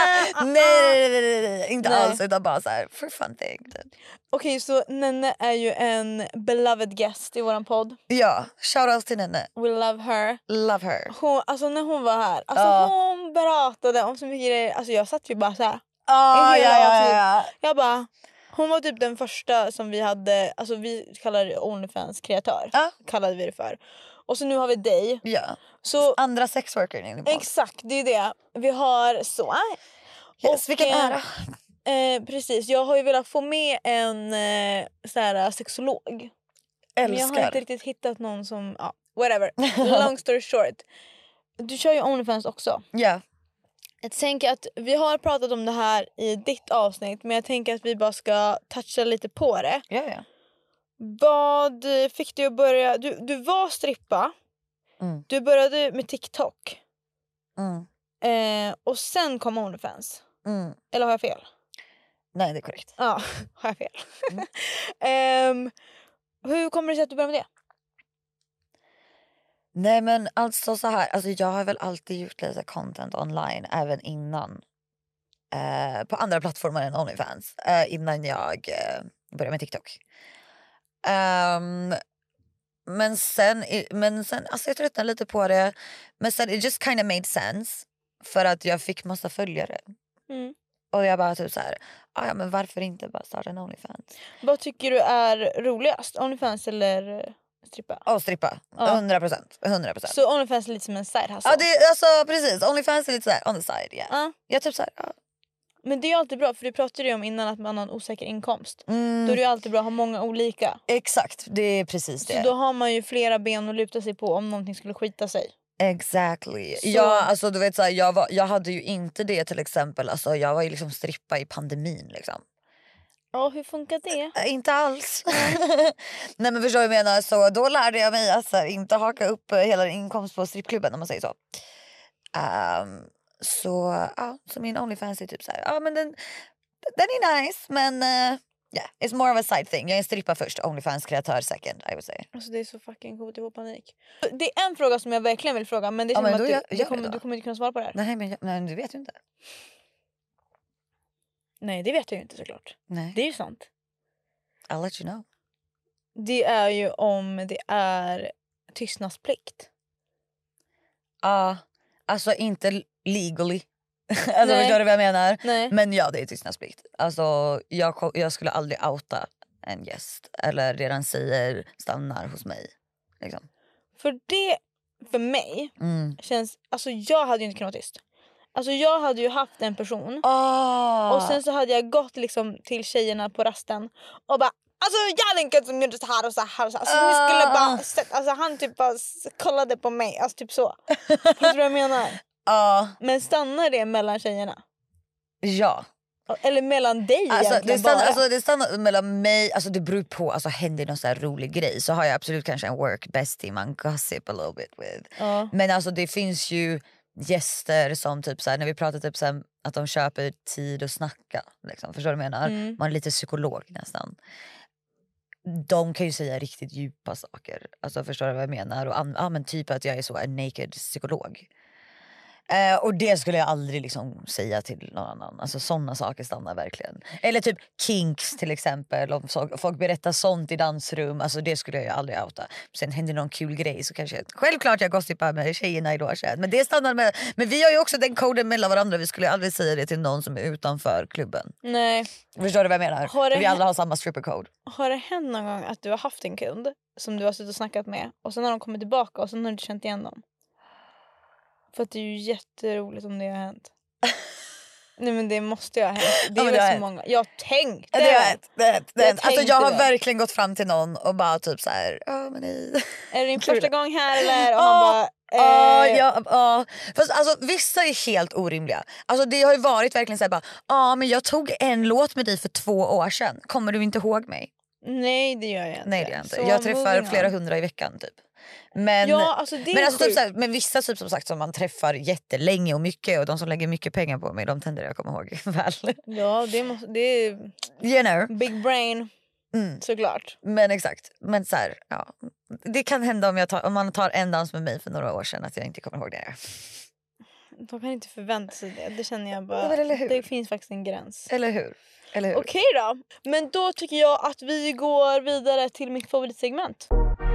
nej, inte alls, utan bara så här for fun thing. Okej, så Nenne är ju en beloved guest i våran podd. Ja, shoutout till Nenne. We love her. Love her. Hon, alltså när hon var här, hon berättade om så mycket grejer. Alltså jag satt ju bara så här. Ja. Jag bara, hon var typ den första som vi hade, alltså vi kallade det OnlyFans kreatör. Kallade vi det för. Och så nu har vi dig. Ja. Så andra sexworker. Exakt, det är det. Vi har så. Yes, vilken ära. Precis, jag har ju velat få med en sexolog. Men jag har inte riktigt hittat någon som... Ja, whatever. Long story short. Du kör ju OnlyFans också. Ja. Yeah. Jag tänker att vi har pratat om det här i ditt avsnitt. Men jag tänker att vi bara ska toucha lite på det. Ja, ja. Vad fick du att börja... Du var strippa. Du började med TikTok. Och sen kom OnlyFans. Eller har jag fel? Nej, det är korrekt. Ja, har jag fel. Hur kommer det sig att du började med det? Nej, men alltså så här. Alltså jag har väl alltid gjort lite content online. Även innan. På andra plattformar än OnlyFans. Innan jag började med TikTok. Men sen alltså jag tröttnade lite på det. Men sen it just kind of made sense. För att jag fick massa följare. Och jag bara typ så här, ja men varför inte bara starta en OnlyFans? Vad tycker du är roligast? OnlyFans eller strippa? Strippa. 100%. Så OnlyFans är lite som en side hustle? Ja, alltså precis. OnlyFans är lite så här on the side, yeah. Jag typ så här, Men det är ju alltid bra, för du pratade ju om innan att man har en osäker inkomst. Då är det ju alltid bra att ha många olika. Exakt, det är precis det. Så då har man ju flera ben att luta sig på om någonting skulle skita sig. Exactly. Ja, alltså du vet så här, jag hade ju inte det till exempel. Alltså jag var ju liksom strippa i pandemin liksom. Ja, hur funkar det? Inte alls. Nej, men förstår du vad jag menar? Så då lärde jag mig att här, inte haka upp hela din inkomst på strippklubben, om man säger så. Så min OnlyFans är typ så här, men den är nice, men yeah, it's more of a side thing. Jag är en strippa först, OnlyFans-kreatör second, I would say. Alltså det är så fucking coolt, jag får panik. Det är en fråga som jag verkligen vill fråga, men det är som att du kommer inte kunna svara på det här. Nej, du vet ju inte. Nej, det vet jag ju inte såklart. Nej. Det är ju sant. I'll let you know. Det är ju om det är tystnadsplikt. Ja, alltså inte legally. Alltså förstår du vad jag menar? Nej. Men ja, det är tystnadsplikt. Alltså jag skulle aldrig outa en gäst eller redan säger stannar hos mig liksom. För mig känns, alltså jag hade ju inte kunnat vara tyst. Alltså jag hade ju haft en person och sen så hade jag gått liksom till tjejerna på rasten och bara, alltså jag hade en kille som gjorde så här och så här och så här. Alltså ni skulle bara alltså han typ bara kollade på mig, alltså typ så. Förstår du vad jag menar? Men stannar det mellan tjejerna? Ja. Eller mellan dig det stannar mellan mig. Alltså det beror på, alltså händer någon så här rolig grej så har jag absolut kanske en work bestie man gossip a little bit with. Men alltså det finns ju gäster som typ så här, när vi pratar typ så här, att de köper tid att snacka liksom. Förstår du vad jag menar? Man är lite psykolog nästan. De kan ju säga riktigt djupa saker. Alltså förstår du vad jag menar? Och men typ att jag är så en naked psykolog. Och det skulle jag aldrig liksom säga till någon annan. Alltså sådana saker stannar verkligen. Eller typ kinks till exempel. Om folk berättar sånt i dansrum. Alltså det skulle jag ju aldrig outa. Sen händer någon kul grej så kanske... Självklart jag gossipar med tjejerna i logen. Men det stannar med... Men vi har ju också den koden mellan varandra. Vi skulle aldrig säga det till någon som är utanför klubben. Nej. Förstår du vad jag menar? Vi alla har samma stripper-code. Har det hänt någon gång att du har haft en kund som du har suttit och snackat med och sen har de kommit tillbaka och sen har du inte känt igen dem? För att det är ju jätteroligt om det har hänt. Nej men det måste ju ha hänt. Det är väl så många. Jag tänkte. Alltså jag har verkligen gått fram till någon och bara typ så här. Men nej. Är det din första gång här eller? Och han bara. Fast alltså vissa är helt orimliga. Alltså det har ju varit verkligen så här bara. Men jag tog en låt med dig för 2 år sedan. Kommer du inte ihåg mig? Nej det gör jag inte. Nej det gör jag inte. Jag träffar flera hundra i veckan typ. Men, men vissa typ som sagt som man träffar jättelänge och mycket och de som lägger mycket pengar på mig, de tänder jag kommer ihåg väl. Ja, det är you know. Big brain. Såklart. Men exakt. Men så här, ja. Det kan hända om man tar en dans med mig för några år sedan att jag inte kommer ihåg det. De kan inte förvänta sig det. Det känner jag bara. Det finns faktiskt en gräns. Eller hur? Okej då. Men då tycker jag att vi går vidare till mitt favoritsegment.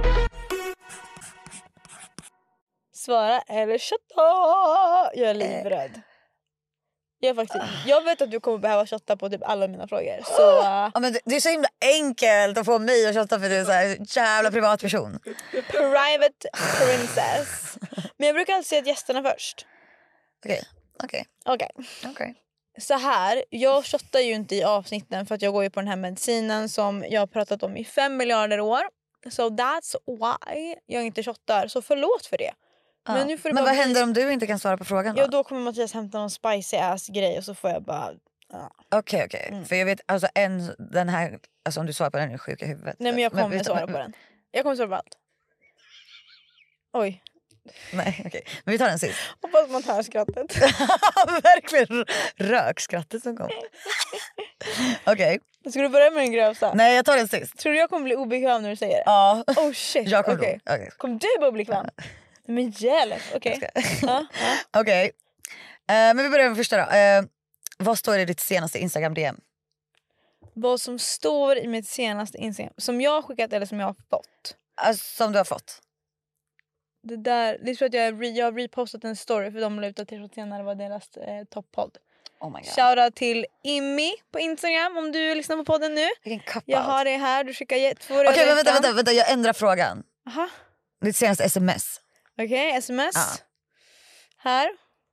Svara eller chatta. Jag är livrädd. Jag vet att du kommer behöva chatta på typ alla mina frågor. Så, ja, men det är så himla enkelt att få mig att chatta för du är så här jävla privatperson. Private princess. Men jag brukar alltid säga att gästerna först. Okej. så här, jag shottar ju inte i avsnitten för att jag går ju på den här medicinen som jag har pratat om i 5 miljarder år. So that's why jag inte shottar. Så förlåt för det. Men, nu får det men bara vad händer om du inte kan svara på frågan då? Ja, då kommer Mattias hämta någon spicy ass grej och så får jag bara... Okej. För jag vet, alltså den här, alltså om du svarar på den är du sjuk i huvudet. Nej, men jag kommer svara på den. Jag kommer svara på allt. Oj. Nej, okej. Men vi tar den sist. Hoppas man tar skrattet. Verkligen rökskrattet som kom. Okej. Ska du börja med den grövsta? Nej, jag tar den sist. Tror du jag kommer bli obekväm när du säger det? Ja. Oh shit, Jag kommer okej. okay. Kommer du bli obekväm? Men hjälp, okej. Okej. Men vi börjar med första då. Vad står i ditt senaste Instagram-DM? Vad som står i mitt senaste Instagram. Som jag har skickat eller som jag har fått? Alltså, som du har fått. Det tror att jag har repostat en story för de la ut att det senare var deras toppodd. Oh my God. Shoutout till Immi på Instagram om du lyssnar på podden nu. Jag har det här, du skickar 2 röda. Okej, men vänta, jag ändrar frågan. Aha. Ditt senaste sms. Okej, sms. Här.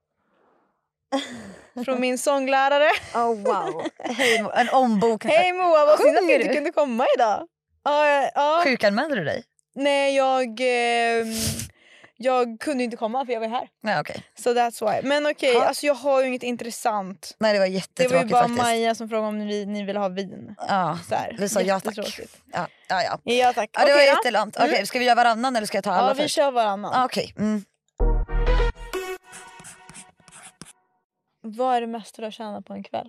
Från min sånglärare. Oh wow. Hej, en ombok. Hej Moa, vad synd att du Sjunger inte du? kunde komma idag. Sjukanmälde du dig? Nej, jag kunde inte komma för jag var här. Nej, okej. So that's why. Men okej, alltså jag har ju inget intressant. Nej, det var Det jättetråkigt var ju bara faktiskt. Maja som frågade om ni ville ha vin. Ja, Så här, vi sa ja tack. Ja. Ja tack. Ja, det var Okej, då. jättelångt. Okej, ska vi göra varannan eller ska jag ta alla Ja, vi först? kör varannan. Okej. Vad är det mesta du har tjänat på en kväll?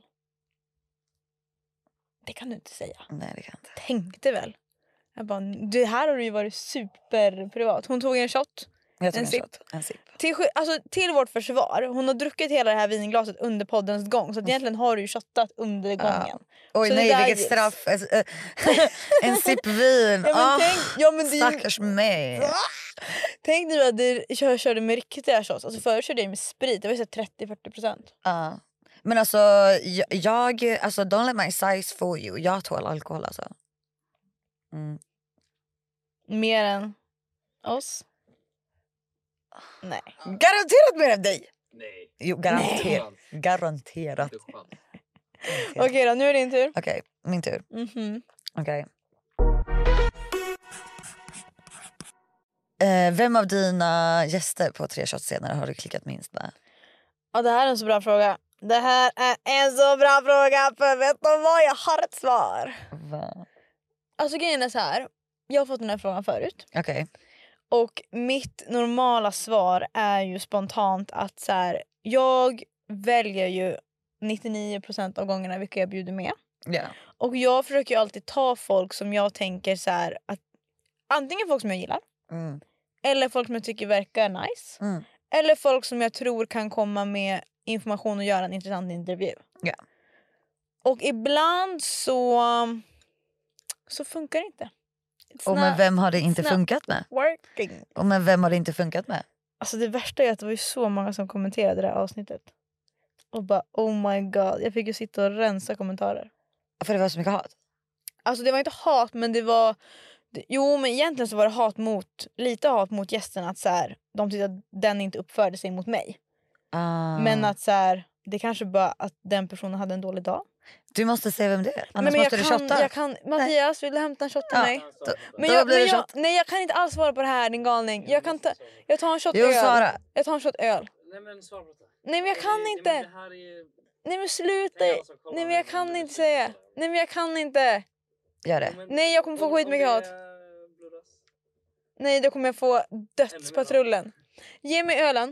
Det kan du inte säga. Nej, det kan jag inte. Tänkte väl. Jag bara, det här har ju varit superprivat. Hon tog en shot. Jag tog En sipp. En sipp. Till vårt försvar. Hon har druckit hela det här vinglaset under poddens gång. Så att egentligen har du ju shottat under gången. Oj Så nej, det där vilket är- straff. En sipp vin. Stackars mig. Tänk nu att jag körde med riktiga shots. Alltså förut körde jag med sprit. Det var så 30-40%. Ja. Men alltså, alltså don't let my size fool you. Jag tål alkohol alltså. Mer än oss? Nej. Garanterat mer än dig. Nej. Jo, garanterat. Okej då, nu är det din tur. Okej, min tur. Okej. Vem av dina gäster på 3 shots senare har du klickat minst med? Ja, det här är en så bra fråga. Det här är en så bra fråga. För vet du vad? Jag har ett svar. Va? Alltså grejen är så här. Jag har fått den här frågan förut. Okej. Och mitt normala svar är ju spontant att så här, jag väljer ju 99% av gångerna vilka jag bjuder med. Ja. Och jag försöker ju alltid ta folk som jag tänker så här, att antingen folk som jag gillar. Eller folk som jag tycker verkar nice. Eller folk som jag tror kan komma med information och göra en intressant intervju. Ja. Och ibland så funkar det inte. Och med vem har det inte not funkat med? Working. Och med vem har det inte funkat med? Alltså det värsta är att det var ju så många som kommenterade det här avsnittet. Och bara oh my god. Jag fick ju sitta och rensa kommentarer. För det var så mycket hat. Alltså det var inte hat, men det var... Jo, men egentligen så var det lite hat mot gästerna. Att så här, de tyckte att den inte uppförde sig mot mig. Men att så här, det kanske bara att den personen hade en dålig dag. Du måste se vem det är. Annars men måste du shotta. Mattias, vill du hämta en shot till mig? Nej, jag kan inte alls svara på det här, din galning. Jag tar en shot öl. Svara. Jag tar en shot öl. Nej men svara på det. Nej men jag kan inte. Nej, men det här är... Nej men sluta. Nej men jag kan inte säga. Nej men jag kan inte. Gör det. Nej, jag kommer få skitmycket hat. Nej, då kommer jag få dödspatrullen. Ge mig ölen.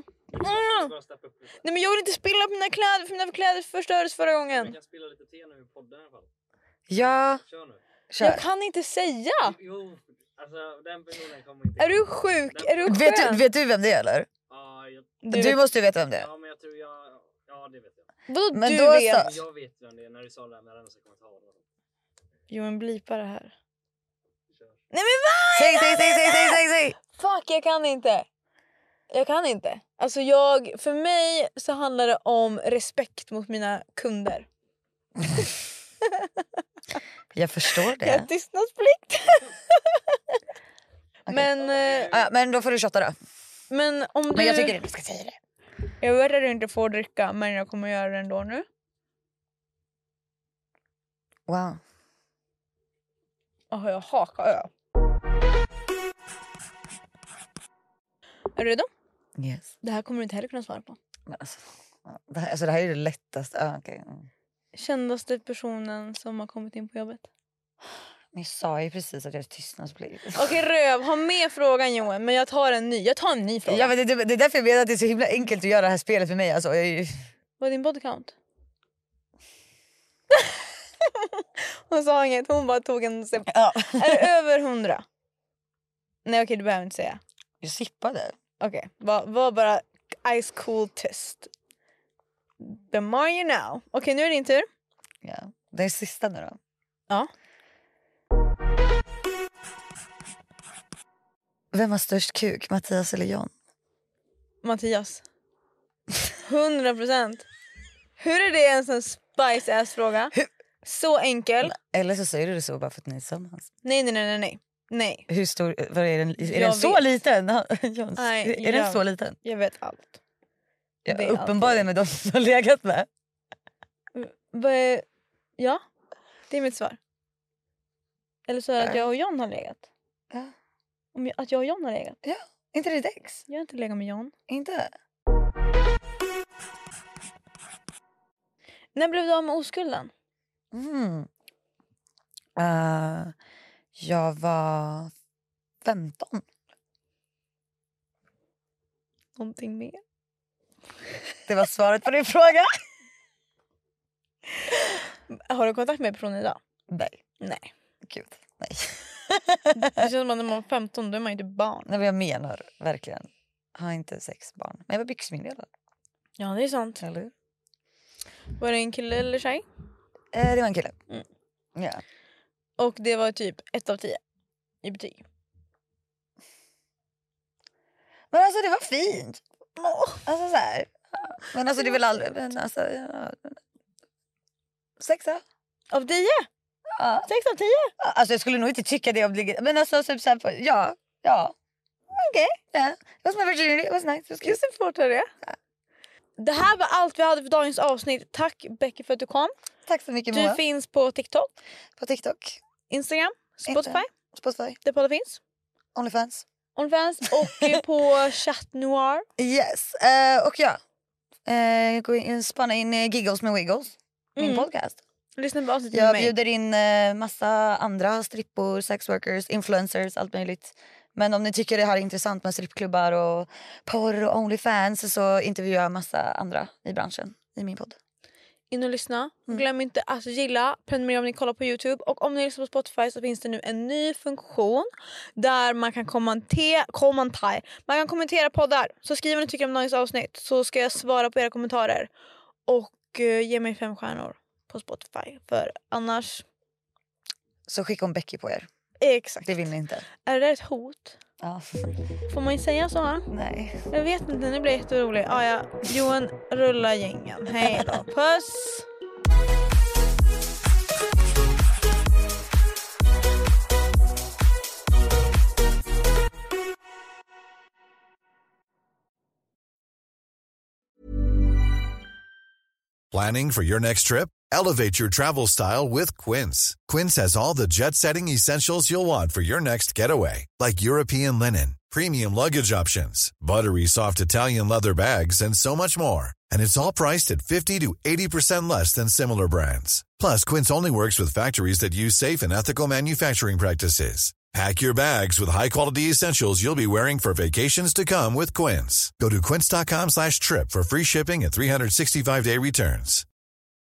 Nej men jag vill inte spilla på mina kläder. För mina kläder förstördes förra gången. Jag kan spilla lite te nu i podden i alla fall. Ja. Kör nu. Kör. Jag kan inte säga. Jo, alltså den personen kommer inte... Är du sjuk? Är du skön? Vet du vem det är eller? Ja, Du måste ju veta vem det är. ja, men jag tror ja, det vet jag. Vadå Men du då vet? så- Jag vet vem det är när du sa det här med den som kommentarer. Jo men blipa det här. Kör. Nej men vad? Säg. Fuck, jag kan inte. Jag kan inte. Alltså för mig så handlar det om respekt mot mina kunder. Jag förstår Jag har det. tystnadsplikt. Okej. Men, Ja, men då får du shotta då. men om du... Men jag tycker inte du ska säga det. Jag vet att du inte får dricka, men jag kommer göra det ändå nu. Wow. Jaha, jag hakar ö. Är du redo? Yes. Det här kommer du inte heller kunna svara på. Men det här är det lättaste. Okay. Kändaste personen som har kommit in på jobbet? Ni sa ju precis att jag är tystnadsplikt. Okej, röv. Ha med frågan, Johan. Men jag tar en ny fråga. Ja, men det är därför jag menar att det är så himla enkelt att göra det här spelet för mig. Alltså, Vad är din body count? Hon sa inget. Hon bara tog en sipp. Ja. Är det över 100? Nej, okej, du behöver inte säga. Jag sippade. Okej, var bara ice cool test. The more you know. Okej, nu är det din tur. Ja. Det är sista nu då. Ja. Vem har störst kuk? Mattias eller John? Mattias. 100%. Hur är det ens en spice-ass-fråga? Så enkel. Eller så säger du det så bara för att ni är tillsammans. Nej. Hur stor är den? Är Jag den så vet. liten? John, Nej, är den så liten? Jag vet allt. Ja, Det är uppenbarligen med de som har legat med. Ja, det är mitt svar. Eller så är det att jag och John har legat. Ja. Att jag och John har legat. Ja, inte det ex? Jag har inte legat med John. Inte? När blev du av med oskulden? Jag var 15. Någonting mer? Det var svaret på din fråga. Har du kontakt med personen idag? Nej. Gud, nej. Det känns som att när man var 15 då är man inte barn. Nej, jag menar verkligen. Har inte 6 barn. Men jag var byxmyndighet. Ja, det är sant. Eller hur? Var det en kille eller tjej? Det var en kille. Ja. Och det var typ 1 av 10 i betyg. Men alltså det var fint. Alltså så här. Men alltså det är väl aldrig. Men alltså, 6 av 10? Ja. 6 av 10? Alltså jag skulle nog inte tycka det obligatoriskt. Men alltså typ så här, ja. Okej. Ja. It was my virginity. It was nice. It was Jag supportar det. Det här var allt vi hade för dagens avsnitt. Tack Becky för att du kom. Tack så mycket, Du Moa. finns på TikTok, På TikTok. Instagram, Spotify. Där poddar finns. OnlyFans. Och på Chat Noir. Yes. Och ja. Gå in, spana in Giggles med Wiggles. Min podcast. Lyssna på avsnittet med Jag mig. bjuder in massa andra strippor, sexworkers, influencers, allt möjligt. Men om ni tycker det här är intressant med strippklubbar och porr och OnlyFans så intervjuar jag massa andra i branschen i min podd. In och lyssna. Glöm inte att gilla, prenumerera om ni kollar på YouTube. Och om ni lyssnar på Spotify så finns det nu en ny funktion där man kan kommentera poddar. Så skriv vad ni tycker om dagens avsnitt så ska jag svara på era kommentarer. Och ge mig 5 stjärnor på Spotify. För annars... Så skicka om Becky på er. Exakt. Det vill ni inte. Är det ett hot? Ja. Får man ju säga så? Nej. Jag vet inte, nu blir jag jätterolig. Ja. Johan, rulla gängen. Hej då. Puss! Planning for your next trip? Elevate your travel style with Quince. Quince has all the jet-setting essentials you'll want for your next getaway, like European linen, premium luggage options, buttery soft Italian leather bags, and so much more. And it's all priced at 50 to 80% less than similar brands. Plus, Quince only works with factories that use safe and ethical manufacturing practices. Pack your bags with high-quality essentials you'll be wearing for vacations to come with Quince. Go to quince.com/trip for free shipping and 365-day returns.